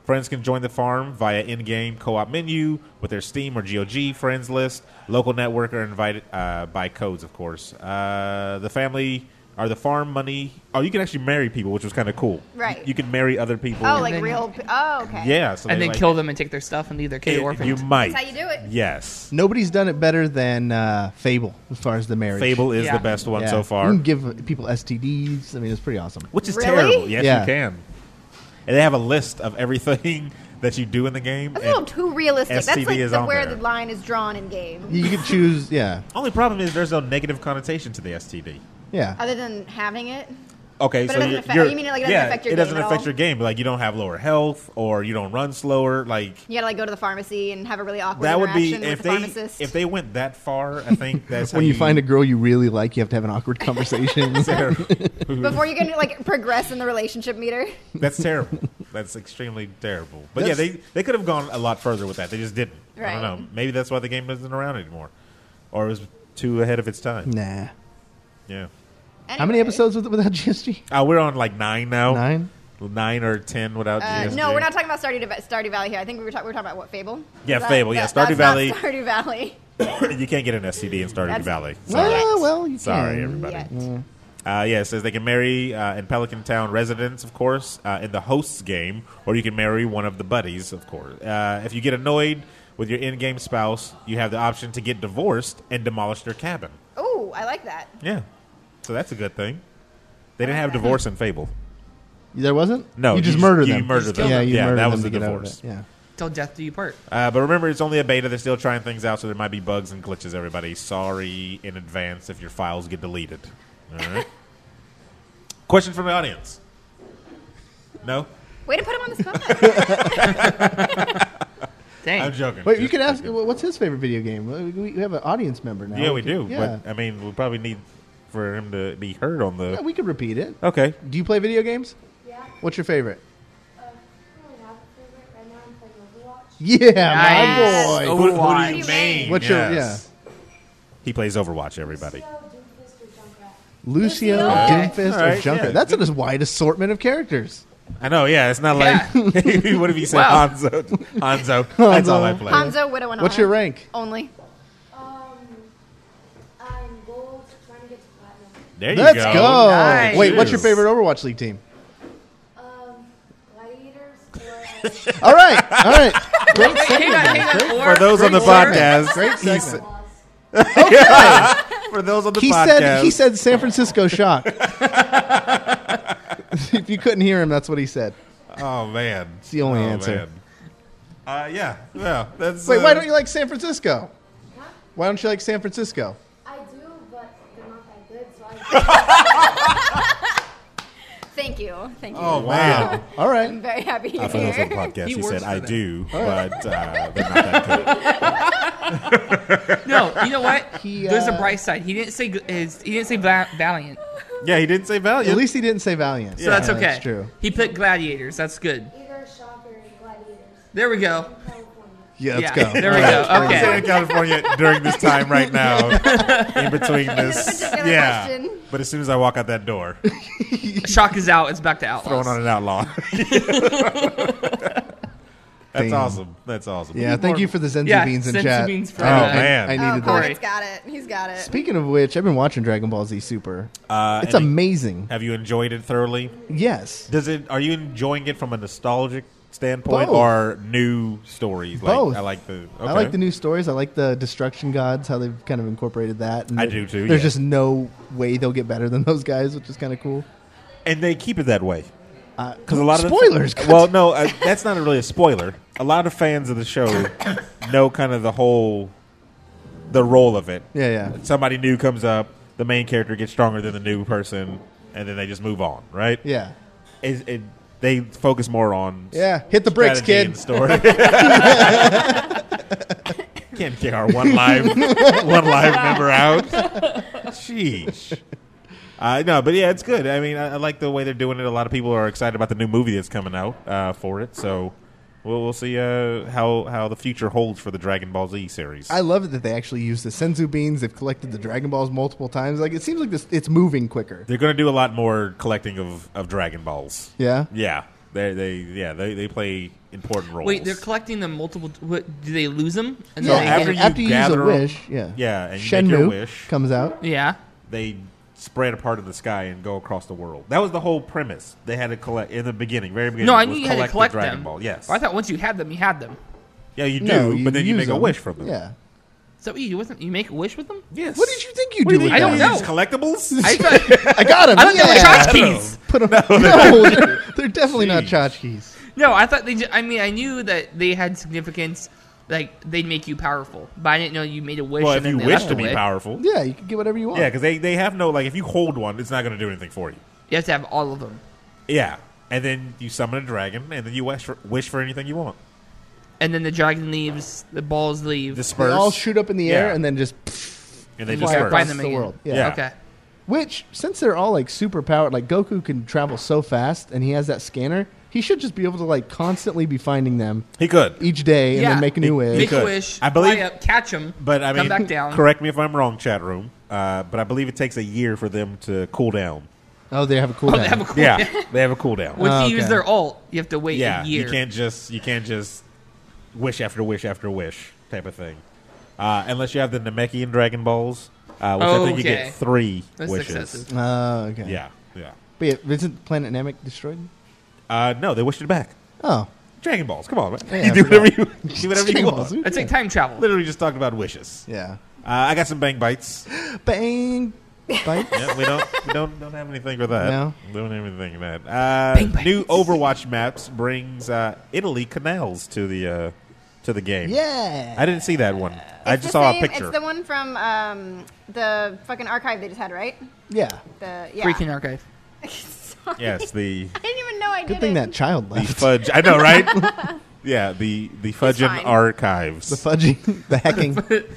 Friends can join the farm via in-game co-op menu with their Steam or G O G friends list. Local network are invited uh, by codes, of course. Uh, the family are the farm money. Oh, you can actually marry people, which was kind of cool. Right. You, you can marry other people. Oh, like then- real. pe- Oh, okay. Yeah. So and they, then like, kill them and take their stuff and leave their kid it- orphaned. You might. That's how you do it. Yes. Nobody's done it better than uh, Fable as far as the marriage. Fable is Yeah. the best one Yeah. so far. You can give people S T Ds. I mean, it's pretty awesome. Which is Really? terrible. Yes, Yeah. you can. And they have a list of everything that you do in the game. That's a little and too realistic. S T D That's like is the, on where there. the line is drawn in game. You can choose, yeah, only problem is there's no negative connotation to the S T D. yeah. Other than having it. Okay, But it so doesn't you're, affect- you're- you mean it, like, it doesn't yeah, affect your it doesn't game at affect all? your game. Like you don't have lower health, or you don't run slower. Like You gotta like go to the pharmacy and have a really awkward that would be interaction if with the they pharmacist. if they went that far. I think that's how When you find a girl you really like, you have to have an awkward conversation. Before you can like progress in the relationship meter. That's terrible. That's extremely terrible. But That's- yeah, they they could have gone a lot further with that. They just didn't. I Right. don't know. Maybe that's why the game isn't around anymore, or it was too ahead of its time. Nah. Yeah. How many Anyway. episodes with, without G S G? Uh, we're on like nine now. Nine? Nine or ten without Uh, G S G. no, we're not talking about Stardew, Stardew Valley here. I think we were, ta- we were talking about what, Fable? Yeah, Is that- Fable, yeah, that- Stardew that's Valley. Not Stardew Valley. You can't get an S T D in Stardew That's- Valley. Sorry. Well, well, you Sorry, can. everybody. Yet. Uh, yeah, it says they can marry uh, in Pelican Town residents, of course, uh, in the host's game, or you can marry one of the buddies, of course. Uh, if you get annoyed with your in-game spouse, you have the option to get divorced and demolish their cabin. Oh, I like that. Yeah, so that's a good thing. They didn't have divorce in Fable. There wasn't? No, You just you- murdered you them. murdered them. Yeah, you Yeah, murdered that them was to the get out of divorce. it. Yeah. Till death do you part. Uh, but remember, it's only a beta. They're still trying things out, so there might be bugs and glitches, everybody. Sorry in advance if your files get deleted. All right? Question from the audience? No? Way to put him on the spot. Dang. I'm joking. Wait, you Just could ask, joking. what's his favorite video game? We we have an audience member now. Yeah, we could- do. Yeah. But, I mean, we probably need for him to be heard on the... Yeah, we could repeat it. Okay. Do you play video games? Yeah. What's your favorite? Uh, I don't really have a favorite. Right now I'm playing Overwatch. Yeah, Nice. my boy. Oh, Who, who do Overwatch. you What do you main? main? What's your- Yes. He plays Overwatch, everybody. Lucio, Doomfist, or Junkrat. Lucio, Lucio. Doomfist, All or right, Junker. yeah, That's good. a wide assortment of characters. I know, yeah. It's not Yeah. like... what if he said Wow. Hanzo? Hanzo. That's all I play. Hanzo, Widow, and What's Honor. your rank? Only. Um, I'm gold, trying to get to platinum. There you Let's go. go. Nice. Wait, what's your Cheers. favorite Overwatch League team? Um, Gladiators or All right, all right. Great Hang segment, on, guys. hang on. Great- Or- For those on the or- podcast... Great he segment. Laws. For those on the He podcast... said he said San Francisco Shock. If you couldn't hear him, that's what he said. Oh man, It's the only oh, answer. man. Uh, yeah, yeah. That's Wait, uh, why don't you like San Francisco? Why don't you like San Francisco? I do, but they're not that good, so I Thank you. Thank you. Oh man. All right. I'm very happy you're Uh, for those on the here. podcast, He he, works said, for "I them. do, but uh, they're not that good." No, you know what? He, There's a uh, bright side. He didn't say g- his, he didn't say Va- Valiant, Yeah, he didn't say Valiant. At least he didn't say Valiant. so that's Yeah, okay. That's true. He picked Gladiators. That's good. either Shock or Gladiators. There we go. In California. Yeah, let's Yeah, go. there we All go. right. He's Okay. in California during this time right now, in between this. particular Yeah, question. but as soon as I walk out that door, Shock is out. It's back to Outlaws. throwing on an outlaw. That's Damn. awesome. That's awesome. Yeah, thank you for the Zenzu Yeah, beans in Senzu chat. beans for I- Oh, I- man. I Oh, needed that. Pocket's got it. He's got it. Speaking of which, I've been watching Dragon Ball Z Super. Uh, It's and amazing. Have you enjoyed it thoroughly? Yes. Does it? Are you enjoying it from a nostalgic standpoint Both. or new stories? Like, Both. I like the. I okay. like the new stories. I like the Destruction Gods, how they've kind of incorporated that. And I there- do too, There's yeah. just no way they'll get better than those guys, which is kind of cool. and they keep it that way. Because Because a lot of spoilers. The, well, no, uh, that's not really a spoiler. A lot of fans of the show know kind of the whole, the role of it. yeah, yeah. Somebody new comes up, the main character gets stronger than the new person, and then they just move on, right? Yeah. It, it, they focus more on Yeah. Hit the bricks, strategy kid. and story. Can't kick our one live one live member out. Sheesh. Uh, no, but yeah, it's good. I mean, I, I like the way they're doing it. A lot of people are excited about the new movie that's coming out uh, for it. So we'll, we'll see uh, how how the future holds for the Dragon Ball Z series. I love it that they actually use the Senzu beans. They've collected the Dragon Balls multiple times. Like, it seems like this, it's moving quicker. They're going to do a lot more collecting of, of Dragon Balls. Yeah? Yeah. They, they, yeah, they, they play important roles. Wait, they're collecting them multiple. What, do they lose them? And Yeah, then they after get- you after you use a gather 'em- wish, yeah, yeah, and you make your Shenmue wish. comes out. yeah. They spread apart in the sky and go across the world. That was the whole premise. They had to collect in the beginning, very beginning. No, I was knew you had to collect collect the Dragon them. Ball. Yes, Oh, I thought once you had them, you had them. yeah, you do, No, you but then you use make a them. wish from them. Yeah. So what you do with them? You make a wish with them? Yes. What did you think you What do do with you I think? don't that? know. These collectibles? I thought I got him. I thought they were yeah. tchotchkes. Put 'em- no, they're, they're definitely not tchotchkes. No, I thought they. Just, I mean, I knew that they had significance. Like they'd make you powerful, but I didn't know you made a wish. Well, and if then you they wish left to be away. powerful, Yeah, you can get whatever you want. yeah, because they, they have no like if you hold one, it's not going to do anything for you. You have to have all of them, Yeah, and then you summon a dragon, and then you wish for, wish for anything you want. and then the dragon leaves, the balls leave. Disperse. They all shoot up in the air Yeah. and then just and they and you fly gotta disperse. find across them the again. world. Yeah. Yeah. Okay. Which, since they're all like super powered, like Goku can travel so fast and he has that scanner, he should just be able to like constantly be finding them He could, each day and Yeah. then make a new He- wish. Make could. a wish. I believe- fly up, catch them, but I mean, come back down. correct me if I'm wrong, chat room. Uh, but I believe it takes a year for them to cool down. Oh, they have a cooldown. Oh, they have a cool. Yeah, they have a cooldown. Once Oh, you use okay. their ult, you have to wait Yeah, a year. you can't just you can't just wish after wish after wish type of thing, uh, unless you have the Namekian Dragon Balls, uh, which I think you Okay. get three That's wishes. excessive. Oh, okay. Yeah, yeah. But yeah, isn't Planet Namek destroyed? Uh, no, they wished it back. Oh. Dragon Balls, come on, man. Yeah, you I do whatever forgot. you do whatever you Dragon want. Balls, dude. It's like time travel. Literally just talked about wishes. Yeah. Uh, I got some bang bites. Bang. Bite. Yeah, we don't we don't don't have anything for that. No. We don't have anything for that. Uh, Bang bites. new Overwatch maps brings uh, Italy canals to the uh, to the game. Yeah. I didn't see that one. I It's just the saw same- a picture. It's the one from um, the fucking archive they just had, right? Yeah. The yeah. Freaking archive. Sorry. Yes, the I didn't even know I did Good thing it. that child the left. fudge. I know, right? Yeah, the the fudging fine. archives. The fudging, the hacking.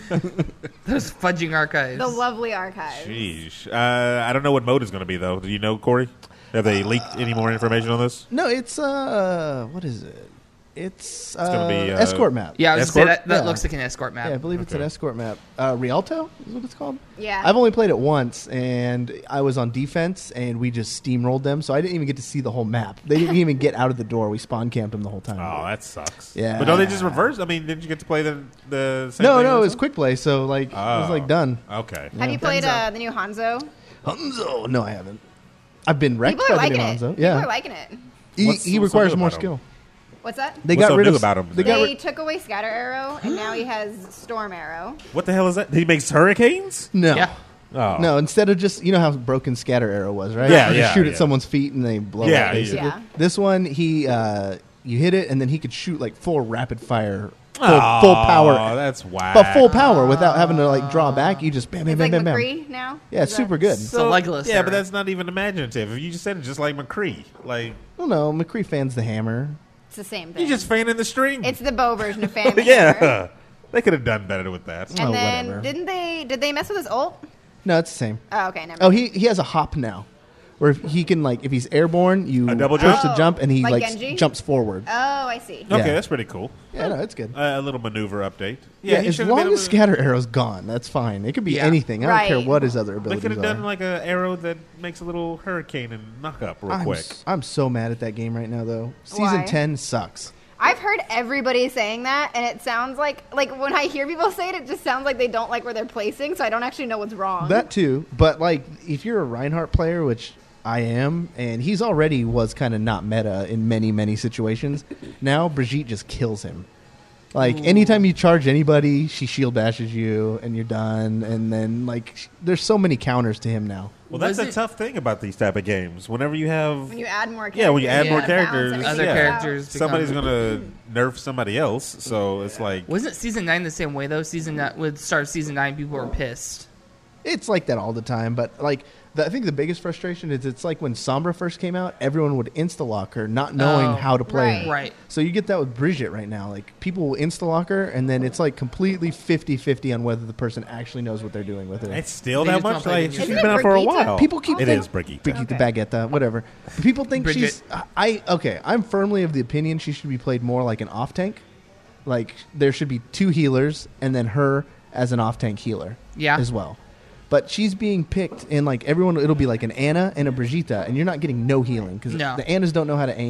Those fudging archives. The lovely archive. Sheesh. Uh, I don't know what mode is going to be though. Do you know, Corey? Have they leaked any more information on this? No, it's uh, what is it? It's, uh, gonna be, uh, escort map. Yeah, I was Escort? gonna say that, that Yeah. looks like an escort map. Yeah, I believe it's an Okay. escort map. Uh, Rialto is what it's called. Yeah. I've only played it once, and I was on defense, and we just steamrolled them, so I didn't even get to see the whole map. They didn't even get out of the door. We spawn camped them the whole time. Oh, that sucks. Yeah. But don't they just reverse? I mean, didn't you get to play the the same no, thing no, it as was them? quick play, so like it was Oh. like done. Okay. Have you played Dunzo. uh, the new Hanzo? Hanzo, no, I haven't. I've been wrecked People are by the new liking it. Hanzo. People Yeah, are liking it. he, What's- he what's so requires new more about him? skill. What's that? They What's got so rid new of about him? They got They rid, took away Scatter Arrow, and now he has Storm Arrow. What the hell is that? He makes hurricanes? no. Yeah. Oh. No, instead of just you know how broken scatter arrow was, right? Yeah, you yeah, just shoot yeah. at someone's feet and they blow Yeah, up. Basically, yeah. this one he uh, you hit it and then he could shoot like full rapid fire, full, Oh, full power, that's whack. but full power without having to like draw back. You just bam, bam, It's bam, like bam, bam. McCree now. Yeah, Is that- super good. So Legolas. Yeah, era. but that's not even imaginative. If you just said it just like McCree. Like, Well, no, McCree fans the hammer. It's the same thing. you just fanning the string. It's the bow version of Fan. yeah. They could have done better with that. And Oh, then whatever. didn't they? Did they mess with his ult? No, it's the same. Oh, okay, never. Oh, mind. he he has a hop now, where if he can like if he's airborne, you A double push jump? the jump and he Like like, Genji? jumps forward. Oh, I see. Okay, Yeah. that's pretty cool. Yeah, no, it's good. Uh, a little maneuver update. Yeah, he as should've been long able as to- scatter arrow's gone, that's fine. It could be Yeah. anything. I don't care Right. what his other They abilities could have are. done like an arrow that makes a little hurricane and knock up real I'm, quick. s- I'm so mad at that game right now, though. Season Why? ten sucks. I've heard everybody saying that, and it sounds like like when I hear people say it, it just sounds like they don't like where they're placing. So I don't actually know what's wrong. That too, but like if you're a Reinhardt player, which I am, and he's already was kind of not meta in many many situations. Now Brigitte just kills him. Like anytime you charge anybody, she shield bashes you, and you're done. And then like sh- there's so many counters to him now. Well, that's Was a it- tough thing about these type of games. Whenever you have when you add more. Characters, Yeah, when you add you more gotta balance characters, everything Other yeah. out. characters. become- somebody's gonna nerf somebody else, so it's like Wasn't season nine the same way though? Season nine, with start of season nine, people were pissed. It's like that all the time, but like the, I think the biggest frustration is it's like when Sombra first came out, everyone would insta-lock her, not knowing Oh, how to play right. her. Right. So you get that with Brigitte right now. Like people will insta-lock her, and then it's like completely fifty-fifty on whether the person actually knows what they're doing with her. it's still They that just don't much. play Like, the it's music. she's Isn't been it out for a Brigitte? while. People keep It think- is Brigitte. Brigitte Okay. Baguette, whatever. People think Bridget. she's. I okay. I'm firmly of the opinion she should be played more like an off tank. Like there should be two healers, and then her as an off tank healer. Yeah. As well. But she's being picked in like everyone. It'll be like an Anna and a Brigitte, and you're not getting no healing because No. the Annas don't know how to aim,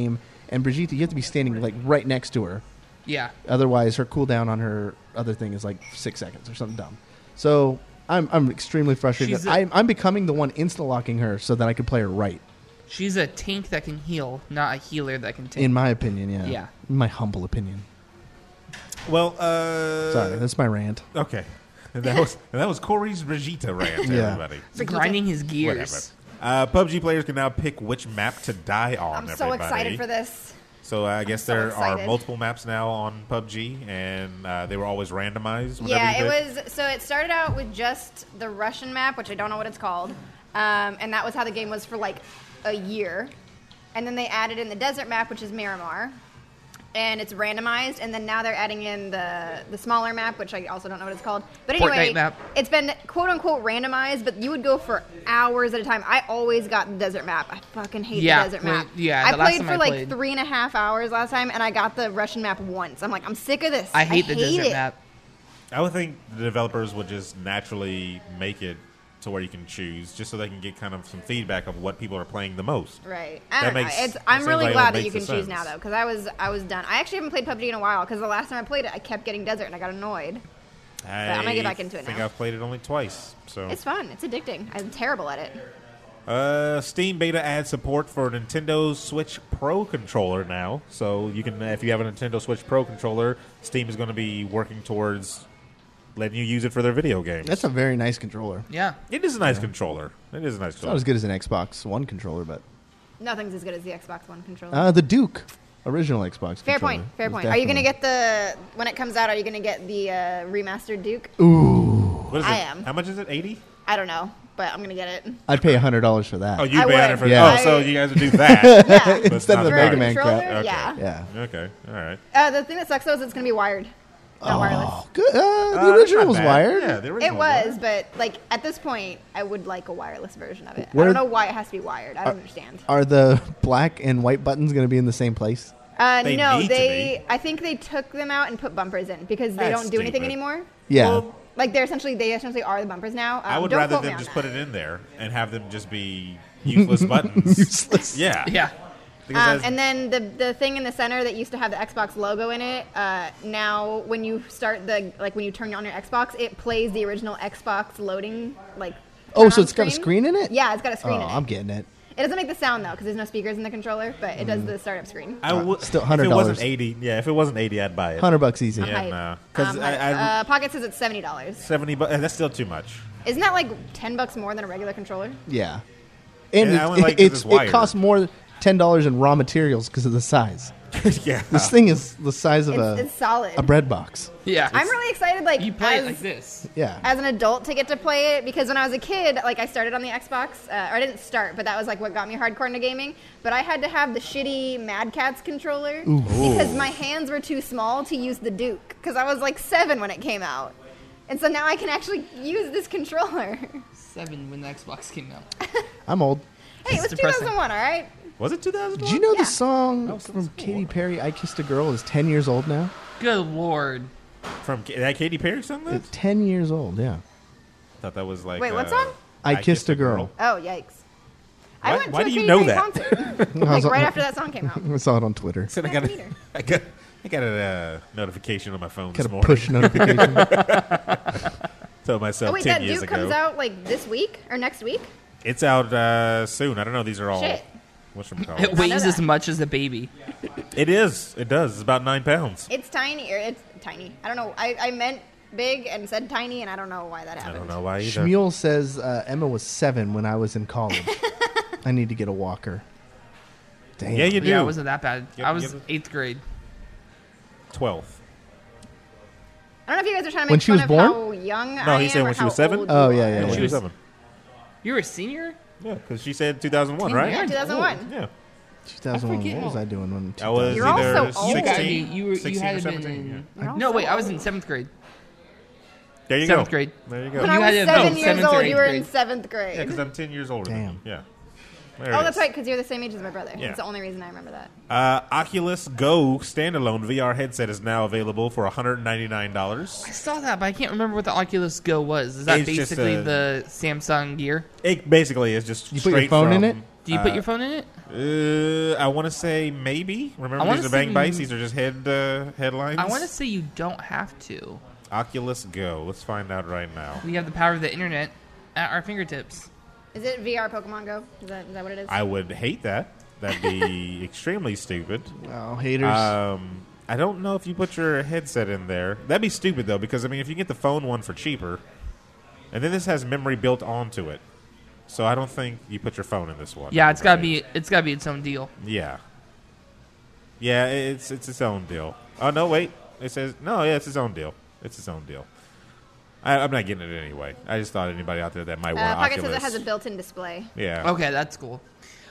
And Brigitte, you have to be standing like right next to her. Yeah. Otherwise, her cooldown on her other thing is like six seconds or something dumb. So I'm I'm extremely frustrated. She's a- I'm, I'm becoming the one insta locking her so that I can play her right. She's a tank that can heal, not a healer that can tank. In my opinion, yeah. Yeah. In my humble opinion. Well, uh, Sorry, that's my rant. Okay, and that was and that was Corey's Brigitte rant. Yeah. Everybody, It's grinding his gears. whatever. Uh, P U B G players can now pick which map to die on. I'm so everybody. excited for this. So uh, I guess so there excited. are multiple maps now on P U B G, and uh, they were always randomized. whenever Yeah, you it did. was. So it started out with just the Russian map, which I don't know what it's called, um, and that was how the game was for like a year. And then they added in the desert map, which is Miramar, and it's randomized. And then now they're adding in the the smaller map, which I also don't know what it's called. But anyway, Fortnite map. it's been quote unquote randomized, but you would go for hours at a time. I always got the desert map. I fucking hate Yeah, the desert when- map. yeah, I the last played time for I like played- three and a half hours last time, and I got the Russian map once. I'm like, I'm sick of this. I hate the desert it. map. I would think the developers would just naturally make it to where you can choose, just so they can get kind of some feedback of what people are playing the most. Right. I That don't makes- know. It's, that I'm seems really like it glad that makes you can the choose sense. now, though, because I was I was done. I actually haven't played P U B G in a while, because the last time I played it, I kept getting desert, and I got annoyed. I I'm gonna get back into it think now. I've played it only twice. So It's fun. It's addicting. I'm terrible at it. Uh, Steam Beta adds support for Nintendo Switch Pro controller now. So you can, if you have a Nintendo Switch Pro controller, Steam is going to be working towards letting you use it for their video games. That's a very nice controller. Yeah. It is a nice controller. It is a nice It's not controller. as good as an Xbox One controller, but Nothing's as good as the Xbox One controller. uh, the Duke, original Xbox. fair controller point. Fair was point. Are you gonna definitely- get the when it comes out? Are you gonna get the uh, remastered Duke? Ooh, What is I it? am. How much is it? eighty? I don't know, but I'm gonna get it. I'd pay a hundred dollars for that. Oh, you I pay on it would. for Yeah. Oh, so I- you guys would do that. Yeah. But Instead not of the the Mega card. Man controller? crap. Okay. Yeah. Yeah. Okay. All right. Uh, the thing that sucks though is it's gonna be wired, not wireless. Oh, good. Uh, the Uh, that's original not was bad. wired. Yeah, the It original was, but like at this point, I would like a wireless version of it. Where- I don't know why it has to be wired. I don't understand. Are the black and white buttons going to be in the same place? Uh, They no, need to they. I think they took them out and put bumpers in because they That's don't do anything stupid. anymore. Yeah. Well, Like they're essentially, they essentially are the bumpers now. Um, I would don't rather quote me them on just that. put it in there and have them just be useless buttons. Useless. Yeah. Yeah. Because Um, that's- and then the the thing in the center that used to have the Xbox logo in it, uh, now when you start the like when you turn on your Xbox, it plays the original Xbox loading like. Oh, turn so on it's got a screen in it? Yeah, it's got a screen Oh, in it. I'm getting it. It doesn't make the sound though because there's no speakers in the controller, but it does the startup screen. I would still If $one hundred it wasn't dollars. eighty, yeah. If it wasn't eighty, I'd buy it. Hundred bucks easy. Yeah, Hype. no. 'Cause Um, I- I- uh, Pocket says it's seventy dollars. Seventy, but that's still too much. Isn't that like ten bucks more than a regular controller? Yeah. And Yeah, I it, only like 'cause it's, it's it wired. costs more than ten dollars in raw materials because of the size. Yeah. This thing is the size of It's, a it's solid. a bread box. Yeah. I'm really excited. Like You play as, it like this. Yeah. as an adult to get to play it because when I was a kid, like I started on the Xbox, uh, or I didn't start, but that was like what got me hardcore into gaming. But I had to have the shitty Mad Catz controller because my hands were too small to use the Duke because I was like seven when it came out, and so now I can actually use this controller. Seven when the Xbox came out. I'm old. Hey, it was depressing. two thousand one, all right? Was it two thousand? Did you know Yeah. the song Oh, so from it's Katy cool. Perry, "I Kissed a Girl," is ten years old now? Good lord. From Ka- that Katy Perry song? That? It's ten years old. Yeah. thought that was like. Wait, what uh, song? I, Kissed, a Girl. Oh, yikes! I Why- went why to do a you Katy know Perry that? concert I like was- right after that song came out. I saw it on Twitter. Said I got, Meter. a, I got, I got a uh, notification on my phone Got this a morning. push notification. Told myself Oh wait, ten that years Duke ago. comes out like this week or next week? It's out uh, soon. I don't know. These are all. Shit. What's it called? It know weighs that. as much as a baby. It is. It does. It's about nine pounds. It's tiny, or it's tiny. I don't know. I, I meant big and said tiny, and I don't know why that I happened. don't know why either. Shmuel says uh, Emma was seven when I was in college. I need to get a walker. Damn. Yeah, you do. Yeah, it wasn't that bad. Yep, I was yep. eighth grade. Twelfth. I don't know if you guys are trying to make When she fun was of born? how young No, I he am said or when she how was seven? old Oh, you yeah, are. yeah, No, yeah. she was seven. You were a senior? Yeah, because she said two thousand one, Ten right? Yeah, two thousand one. Yeah. two thousand one. I forget What was how- I doing when I was You're either also old. You got me. sixteen, You were. You sixteen had or to been seventeen. in. Yeah. You're No, also wait. I was old. in seventh grade. There you Seventh go. grade. There you go. When You I had was to- no, seven years seventh or old, eighth you were in grade. seventh grade. Yeah, because I'm ten years older than you. Damn. Yeah. There oh, it that's is. right, because you're the same age as my brother. Yeah. That's the only reason I remember that. Uh, Oculus Go standalone V R headset is now available for one hundred ninety-nine dollars. I saw that, but I can't remember what the Oculus Go was. Is that It's just basically a- the Samsung gear? It basically is just You put your straight phone from, in it? Do you put Uh, your phone in it? Uh, I want to say maybe. I Remember, wanna these are bang say- bites. These are just head uh, headlines. I want to say you don't have to. Oculus Go. Let's find out right now. We have the power of the internet at our fingertips. Is it V R Pokemon Go? Is that, is that what it is? I would hate that. That'd be extremely stupid. Oh, haters. Um, I don't know if you put your headset in there. That'd be stupid though, because I mean, if you get the phone one for cheaper, and then this has memory built onto it, so I don't think you put your phone in this one. Yeah, it's gotta be. It's gotta be its own deal. Yeah. Yeah, it's it's its own deal. Oh no, wait. It says no. Yeah, it's its own deal. It's its own deal. I, I'm not getting it anyway. I just thought anybody out there that might uh, want Pocket Oculus. says it has a built-in display. Yeah. Okay, that's cool.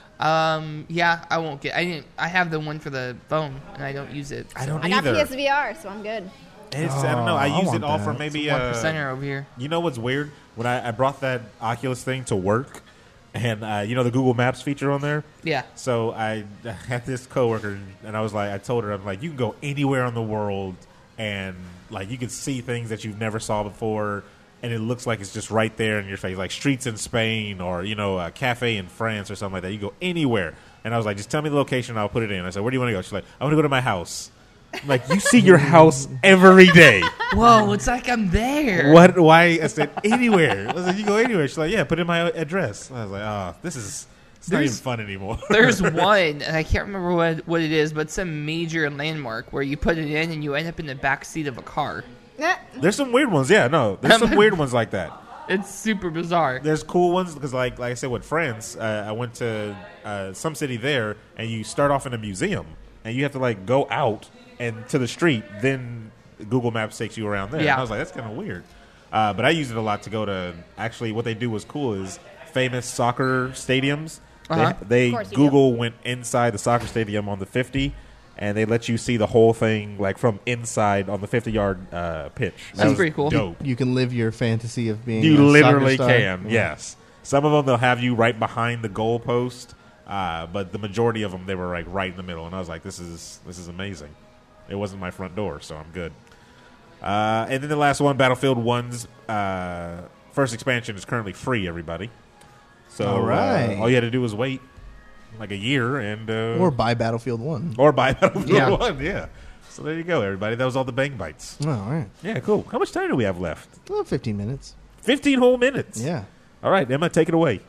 Um, yeah, I won't get. I didn't. I have the one for the phone, and I don't use it. I don't I got either. P S V R, so I'm good. It's, I don't know. I Oh, I use want it all that. for maybe One uh, percenter over here. You know what's weird? When I, I brought that Oculus thing to work, and uh, you know the Google Maps feature on there. Yeah. So I had this coworker, and I was like, I told her, I'm like, you can go anywhere in the world, and like you can see things that you've never saw before, and it looks like it's just right there in your face, like streets in Spain or you know a cafe in France or something like that. You go anywhere, and I was like, just tell me the location, and I'll put it in. I said, where do you want to go? She's like, I want to go to my house. I'm like, you see your house every day. Whoa, it's like I'm there. What? Why? I said anywhere. I was like, you go anywhere. She's like, yeah, put in my address. I was like, oh, this is it's not There's- even fun anymore. There's one, and I can't remember what what it is, but it's a major landmark where you put it in and you end up in the back seat of a car. Eh, There's some weird ones. Yeah, no, there's some weird ones like that. It's super bizarre. There's cool ones because, like, like I said, with France, uh, I went to uh, some city there, and you start off in a museum, and you have to like go out and to the street. Then Google Maps takes you around there. Yeah. And I was like, that's kind of weird. Uh, but I use it a lot to go to. Actually, what they do was cool is famous soccer stadiums. Uh-huh. They, they Of course you Google went inside the soccer stadium on the fifty. And they let you see the whole thing, like from inside on the fifty-yard uh, pitch. That That's was pretty cool. Dope. You can live your fantasy of being You a literally soccer star. can, yes. Some of them they'll have you right behind the goal post, uh, but the majority of them they were like right in the middle, and I was like, "This is this is amazing." It wasn't my front door, so I'm good. Uh, and then the last one, Battlefield one's uh, first expansion is currently free. Everybody, so All right. uh, all you had to do was wait like a year and uh, Or buy Battlefield one. or buy Battlefield Yeah. one. Yeah. So there you go, everybody. That was all the bang bites. Oh, all right. Yeah, cool. How much time do we have left? Well, fifteen minutes. Fifteen whole minutes. Yeah. All right, Emma, take it away.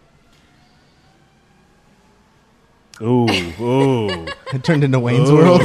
Ooh, ooh. It turned into Wayne's World.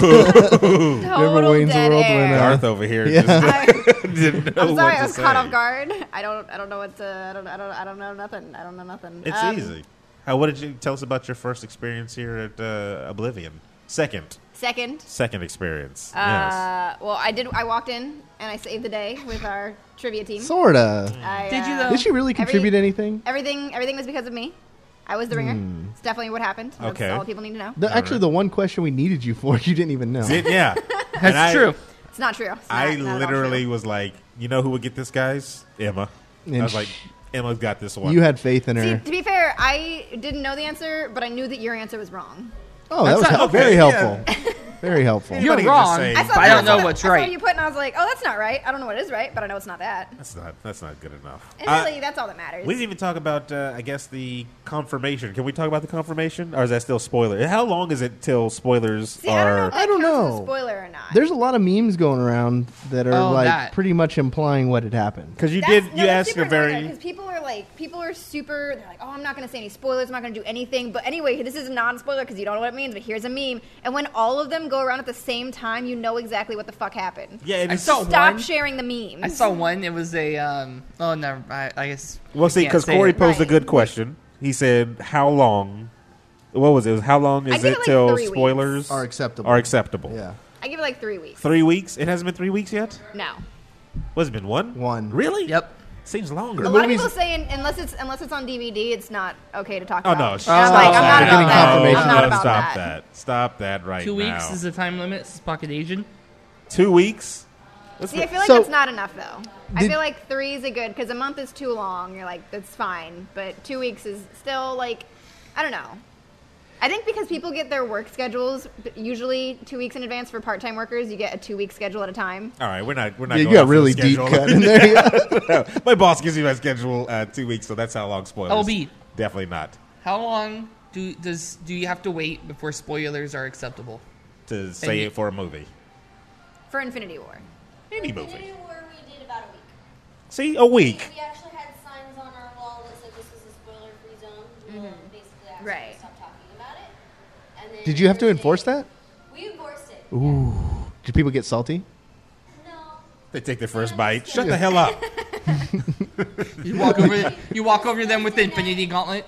Total Wayne's dead World air. when, uh, Garth over here Yeah. just didn't know I'm what sorry, to I was say. caught off guard. I don't, I don't know what to. I don't, I don't, I don't know nothing. I don't know nothing. It's Um, easy. How? What did you tell us about your first experience here at uh, Oblivion? Second, Second, second experience. yes. uh, well, I did. I walked in and I saved the day with our trivia team. Sorta. I, Did you, uh, though? Did she really Every- contribute anything? Everything, everything was because of me. I was the ringer. It's definitely what happened. That's Okay. all people need to know. The, actually, the one question we needed you for, you didn't even know. Did- yeah, That's And I- true. It's not true. It's I not- not at all literally true. was like, you know who would get this, guys? Emma. And I was sh- like, Emma's got this one. You had faith in See, her. to be fair, I didn't know the answer, but I knew that your answer was wrong. Oh, that That's was not- hel- okay, very yeah. helpful. Very helpful. You're Anybody can just wrong. say- I saw But I that- don't know saw what's that- I saw right. what you put, and I was like, "Oh, that's not right. I don't know what is right, but I know it's not that." That's not. That's not good enough. And Uh, really, that's all that matters. We didn't even talk about, uh, I guess, the confirmation. Can we talk about the confirmation, or is that still spoiler? How long is it till spoilers See, I don't know are? if that I don't counts as know. a spoiler or not. There's a lot of memes going around that are Oh, like that. pretty much implying what had happened. Because you That's- did, no, you that's asked super a very. because people are like, people are super. They're like, "Oh, I'm not going to say any spoilers. I'm not going to do anything." But anyway, this is a non-spoiler because you don't know what it means. But here's a meme, and when all of them go around at the same time, you know exactly what the fuck happened. Yeah, and I it's, saw Stop one. sharing the memes. I saw one. It was a. Um, oh no, I, I guess. well, see, can't because say Corey it. posed a Right. good question. He said, "How long? What was it? It was how long I is give it it like till three weeks. spoilers Are acceptable. Are acceptable? Yeah. I give it like three weeks. Three weeks? It hasn't been three weeks yet. No. What's it been one? One. Really? Yep. Seems longer. A lot of movies- people say unless it's unless it's on D V D, it's not okay to talk Oh about. no! And Stop I'm like, I'm not Getting about that. confirmation. I'm not No, about stop that. that. Stop that right Two now. weeks is the time limit. This is Pocket Asian. Two weeks. Let's See, I feel like So- that's not enough though. I Did- feel like three is a good because a month is too long. You're like, that's fine, but two weeks is still like, I don't know. I think because people get their work schedules usually two weeks in advance for part-time workers, you get a two-week schedule at a time. All right, we're not. We're not. Yeah, you going got off the really deep schedule. cut in there. Yeah. No, my boss gives me my schedule uh, two weeks, so that's how long spoilers. L B. Definitely not. How long do does do you have to wait before spoilers are acceptable? To say you- it for a movie. For Infinity War. Any Infinity movie. War we did about a week. See, a week. We actually had signs on our wall that said this was a spoiler-free zone. We were basically asked Right. to stop talking about it. And then Did you have to Thursday- enforce that? We enforced it. Ooh. Did people get salty? No. They take their first bite. Shut the hell up. You walk over you walk over to them with the Infinity Gauntlet.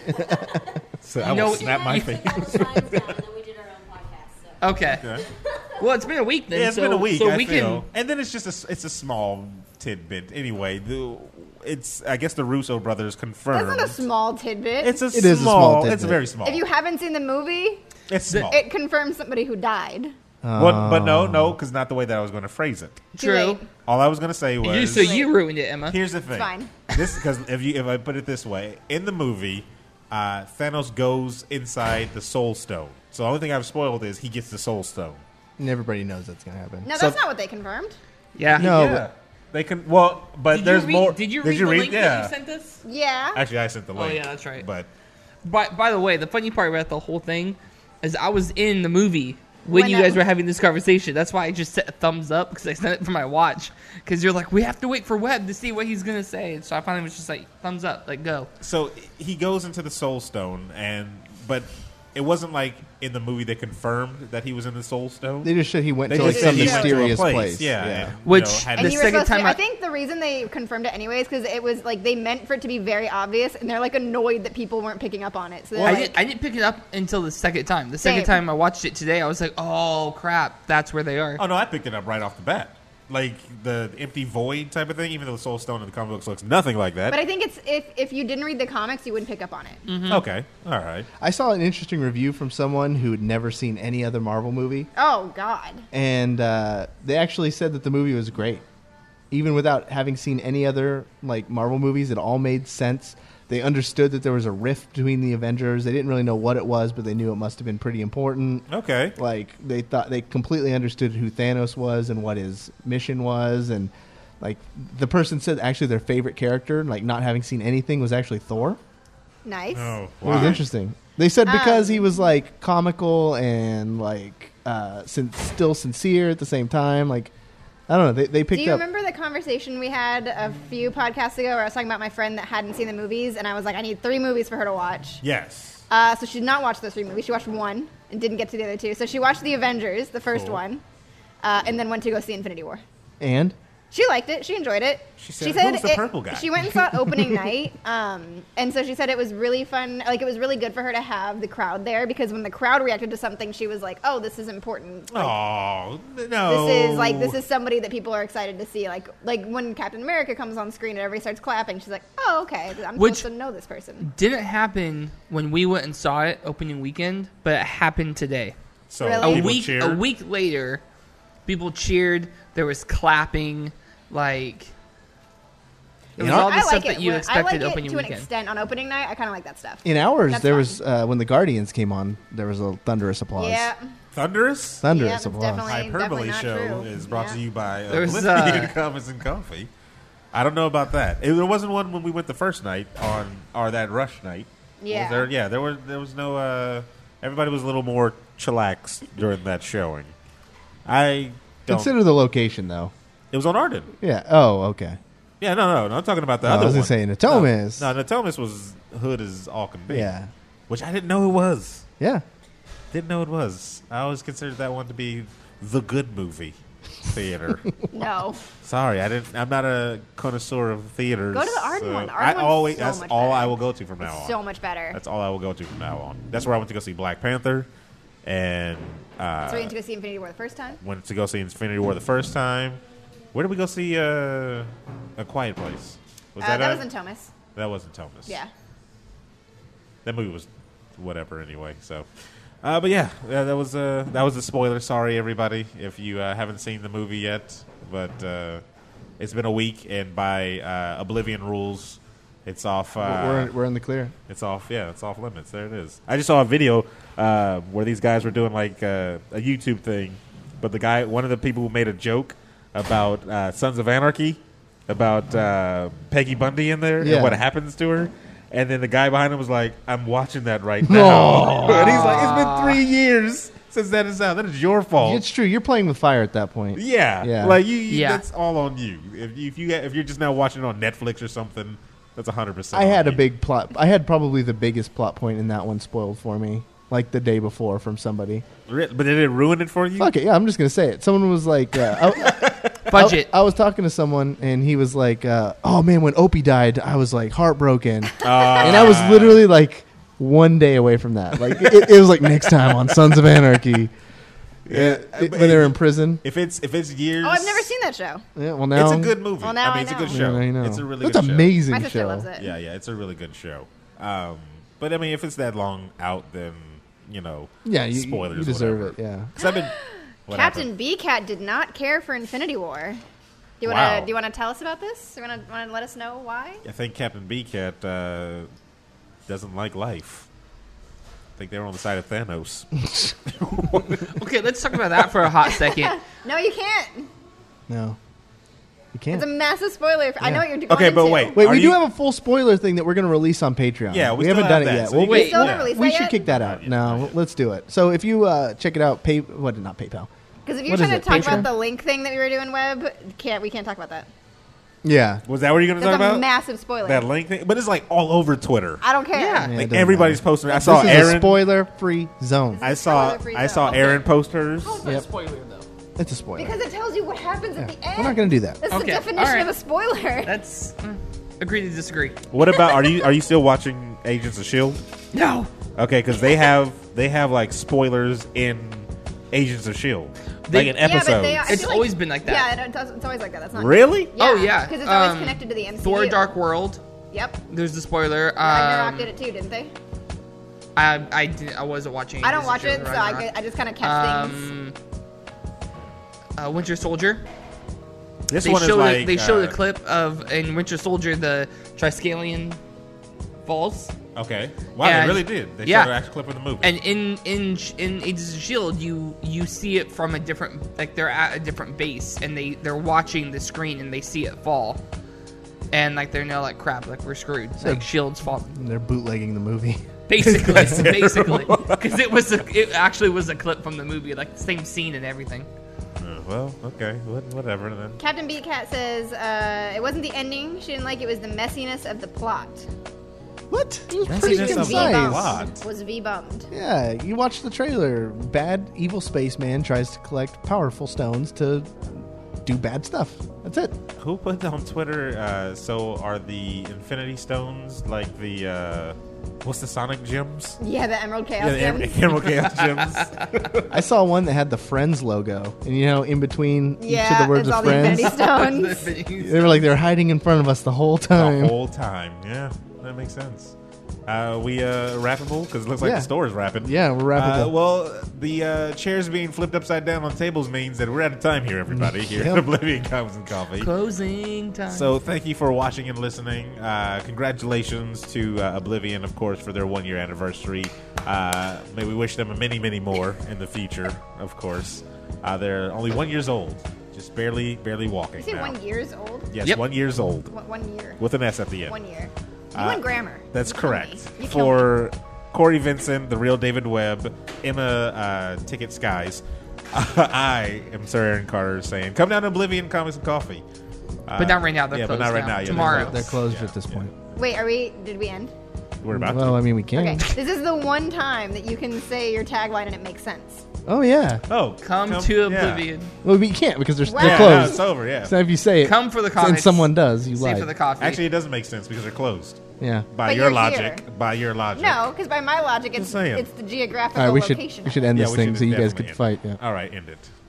So I You will know- snap my you- face. Got our signs down, and then we did our own podcast. So. Okay. Okay. Well, it's been a week then. Yeah, it's so, been a week. So I we feel. can. And then it's just a, it's a small tidbit. Anyway, the, it's I guess the Russo brothers confirmed. That's not a small tidbit. It's a It small. is a small It's tidbit. very small. if you haven't seen the movie, it's small. it confirms somebody who died. But, but no, no, because not the way that I was going to phrase it. Too True. late. All I was going to say You, was so you ruined it, Emma. here's the thing. fine. This because if you if I put it this way, in the movie, uh, Thanos goes inside the Soul Stone. So the only thing I've spoiled is he gets the Soul Stone. And everybody knows that's going to happen. No, So- that's not what they confirmed. Yeah. No, yeah, they can. Well, but Did there's you read, more. Did you did read you the read? link Yeah. that you sent us? Yeah. Actually, I sent the Oh, link. yeah, that's right. But By, by the way, the funny part about the whole thing is I was in the movie when, When you that- guys were having this conversation. That's why I just set a thumbs up because I sent it from my watch. Because you're like, we have to wait for Webb to see what he's going to say. So I finally was just like, thumbs up, like, go. so he goes into the Soul Stone, and but it wasn't like in the movie they confirmed that he was in the Soul Stone. They just said he went They to like just some said he went to a mysterious place. place. Yeah, Yeah. and, you Which- know, had And The you were second supposed to, time I, I- think the reason they confirmed it anyways because it was like they meant for it to be very obvious, and they're like annoyed that people weren't picking up on it. So they're I, like, didn't, I didn't pick it up until the second time. The second Same. time I watched it today, I was like, oh, crap, that's where they are. Oh no, I picked it up right off the bat. Like the empty void type of thing. Even though the Soul Stone in the comic books looks nothing like that. but I think it's if if you didn't read the comics, you wouldn't pick up on it. Mm-hmm. Okay, all right. I saw an interesting review from someone who had never seen any other Marvel movie, Oh God. and uh, they actually said that the movie was great, even without having seen any other like Marvel movies. It all made sense. They understood that there was a rift between the Avengers. They didn't really know what it was, but they knew it must have been pretty important. Okay. Like they thought they completely understood who Thanos was and what his mission was, and like the person said actually their favorite character, like not having seen anything, was actually Thor. Nice. Oh, It was why? interesting. They said because Um, he was like comical and like uh, sin- still sincere at the same time. Like I don't know. They they Do picked you up. remember the conversation we had a few podcasts ago where I was talking about my friend that hadn't seen the movies, and I was like, I need three movies for her to watch. Yes. Uh, so she did not watch those three movies. She watched one and didn't get to the other two. So she watched The Avengers, the first Cool. one, uh, and then went to go see Infinity War. And She liked it. She enjoyed it. She said, "Who's the it- purple guy?" She went and saw it opening night, um, and so she said it was really fun. Like it was really good for her to have the crowd there because when the crowd reacted to something, she was like, "Oh, this is important. Like, Oh no. this is like this is somebody that people are excited to see. Like like when Captain America comes on screen and everybody starts clapping, she's like, "Oh, okay, I'm Which- supposed to know this person." Didn't happen when we went and saw it opening weekend, but it happened today. So Really? A people week cheered. a week later, people cheered. There was clapping. Like it was You know, all the I stuff like that it. you when- expected I like opening it to an weekend. extent on opening night. I kind of like that stuff. in ours, That's there fun. was uh, when the Guardians came on, there was a thunderous applause. Yeah, Thunderous. Thunderous Yeah, that's applause. definitely- Hyperbole not show true. is brought to Yeah. you by There was, Oblivion uh, Comics and Comfy. I don't know about that. It, there wasn't one when we went the first night on or that rush night. Yeah. Was there? Yeah. There was. There was no. Uh, everybody was a little more chillaxed during that showing. I don't. Consider the location, though. it was on Arden. Yeah. Oh, okay. Yeah. No. No. No. I'm talking about the Oh, I other was gonna one. say Natomas. No. No. Natomas was hood as all can be. Yeah. Which I didn't know it was. Yeah. Didn't know it was. I always considered that one to be the good movie theater. no. Sorry, I didn't. I'm not a connoisseur of theaters. Go to the Arden so one. The Arden I one's always. so that's much all better. I will go to from now on. So much better. That's all I will go to from now on. That's where I went to go see Black Panther, and uh, so we went to go see Infinity War the first time. went to go see Infinity War the first time. Where did we go see uh, A Quiet Place? Was Uh, that that a- was in Thomas. That wasn't Thomas. Yeah. That movie was whatever anyway. So, uh, but yeah, yeah, that was uh, that was a spoiler. Sorry, everybody, if you uh, haven't seen the movie yet. But uh, it's been a week, and by uh, Oblivion rules, it's off. Uh, we're we're in the clear. it's off. Yeah, it's off limits. There it is. I just saw a video uh, where these guys were doing like uh, a YouTube thing, but the guy, one of the people who made a joke about uh, Sons of Anarchy, about uh, Peggy Bundy in there Yeah. and what happens to her. And then the guy behind him was like, I'm watching that right now. No. And he's like, it's been three years since that is out. That is your fault. It's true. You're playing with fire at that point. Yeah. Yeah. Like, you, you Yeah. that's all on you. If you, if, you, if you're just now watching it on Netflix or something, that's one hundred percent I had a on you. big plot. I had probably the biggest plot point in that one spoiled for me, like the day before from somebody. Re- But did it ruin it for you? Fuck it. Yeah, I'm just going to say it. Someone was like... Uh, I, Budget. I, I was talking to someone, and he was like, uh, oh, man, when Opie died, I was, like, heartbroken. Uh, and I was literally, like, one day away from that. Like, it, it was like next time on Sons of Anarchy. Yeah, It- when they were in prison. If it's if it's years, Oh, I've never seen that show. Yeah, well, now... It's a good movie. Well, now I mean, I it's a know. good Yeah, show. I know. It's a really It's good an amazing My sister show. loves it. show. Yeah, yeah, it's a really good show. Um, but I mean, if it's that long out, then you know, Yeah, you, spoilers. you deserve whatever. it, yeah. 'Cause I've been what Captain happened? B Cat did not care for Infinity War. Do you want to Wow. do you want to tell us about this? You want to want to let us know why? I think Captain B Cat uh, doesn't like life. I think they were on the side of Thanos. Okay, let's talk about that for a hot second. No, you can't. No. You can't. It's a massive spoiler. I know what you're doing. Okay, but wait. Wait, Are we you- do have a full spoiler thing that we're going to release on Patreon. Yeah, we we still haven't have done it that, yet. so Well, you we, can- Still haven't yeah. released we that should yet? kick that out. Yeah, No, not yet. let's do it. So if you uh, check it out, pay what? Not PayPal. Because if you're What is trying to it, talk Patreon? about the link thing that we were doing, Web, can't we can't talk about that? Yeah. Was that what you're going to That's talk a about? massive spoiler. That link thing, but it's like all over Twitter. I don't care. Yeah. Yeah, it Like doesn't everybody's matter. posting. I saw This is a Aaron. spoiler-free zone. I saw. spoiler-free I saw zone. Aaron post hers. Yep. Spoiler though. It's a spoiler. Because it tells you what happens at the end. We're not going to do that. That's the Okay, definition all right. of a spoiler. That's uh, agree to disagree. What about? Are you are you still watching Agents of Shield? No. Okay, because they have they have like spoilers in Agents of Shield, like an They- Yeah, but episode. they, I It's feel always been like that. Yeah, it does, it's always like that. That's not Really? Oh, yeah. because it's always Um, connected to the M C U. Thor: Dark World. Yep. There's the spoiler. Ragnarok Um, did it too, didn't they? I I didn't. I wasn't watching. I don't Agents of watch Shield it, or so I, Ragnarok. I just kind of catch things. Um, uh, Winter Soldier. This They one is show like the, they show uh, the clip of in Winter Soldier the Triskelion falls, Okay, wow, And- they really did. They yeah. showed an actual clip of the movie. and in in in Agents of Shield you you see it from a different like they're at a different base and they they're watching the screen and they see it fall, and like they're now like crap like we're screwed like Shield's falling. They're bootlegging the movie. Basically, basically, because it was a, it actually was a clip from the movie, like the same scene and everything. Uh, well, okay, what- whatever then. Captain B Cat says uh, it wasn't the ending she didn't like. It was the messiness of the plot. What? It was Messiness pretty of the concise. plot. Was V bummed. Yeah, you watch the trailer. Bad, evil spaceman tries to collect powerful stones to do bad stuff. That's it. Who put on Twitter? Uh, so are the Infinity Stones like the uh, what's the Sonic gems? Yeah, the Emerald Chaos Yeah, the Em- Gems. Emerald Chaos gems. I saw one that had the Friends logo, and you know, in between each Yeah, of the words it's of all the Friends, Infinity Stones. they were like they're hiding in front of us the whole time. The whole time. Yeah, that makes sense. Uh, we uh, wrappable because it looks like Yeah. the store is wrapping. Yeah, we're wrappable. Uh, well, the uh, chairs being flipped upside down on tables means that we're out of time here, everybody. Here Yep. at Oblivion Comics and Coffee. Closing time. So thank you for watching and listening. Uh, congratulations to uh, Oblivion, of course, for their one-year anniversary. Uh, may we wish them many, many more in the future, of course. Uh, they're only one years old, just barely, barely walking You say now. one years old? Yes, Yep. one years old One, one year. with an S at the end. One year. You Uh, went grammar. That's You killed correct. me. You killed me. For Corey Vincent, the real David Webb, Emma uh, Ticket Skies, I am Sir Aaron Carter saying, come down to Oblivion Comics and Coffee. Uh, But not right now, they're yeah, but closed not right now. now. Yeah, Tomorrow. They're closed Yeah, at this yeah. point. Wait, are we? Did we end? We're about Well, to. I mean, we can. Okay. This is the one time that you can say your tagline and it makes sense. Oh yeah. Oh, Come, to yeah. Oblivion. Well, we can't because they're, Wow. they're Yeah, closed. no, it's over. Yeah. So if you say it, Come for the and comics. someone does, you Stay lie. for the coffee. Actually, it doesn't make sense because they're closed. Yeah. By But your you're logic. here. By your logic. No, because by my logic, it's Just saying. it's the geographical All right, we should location. we should end Yeah, this we thing should so you guys definitely could end fight. it. Yeah. All right, end it.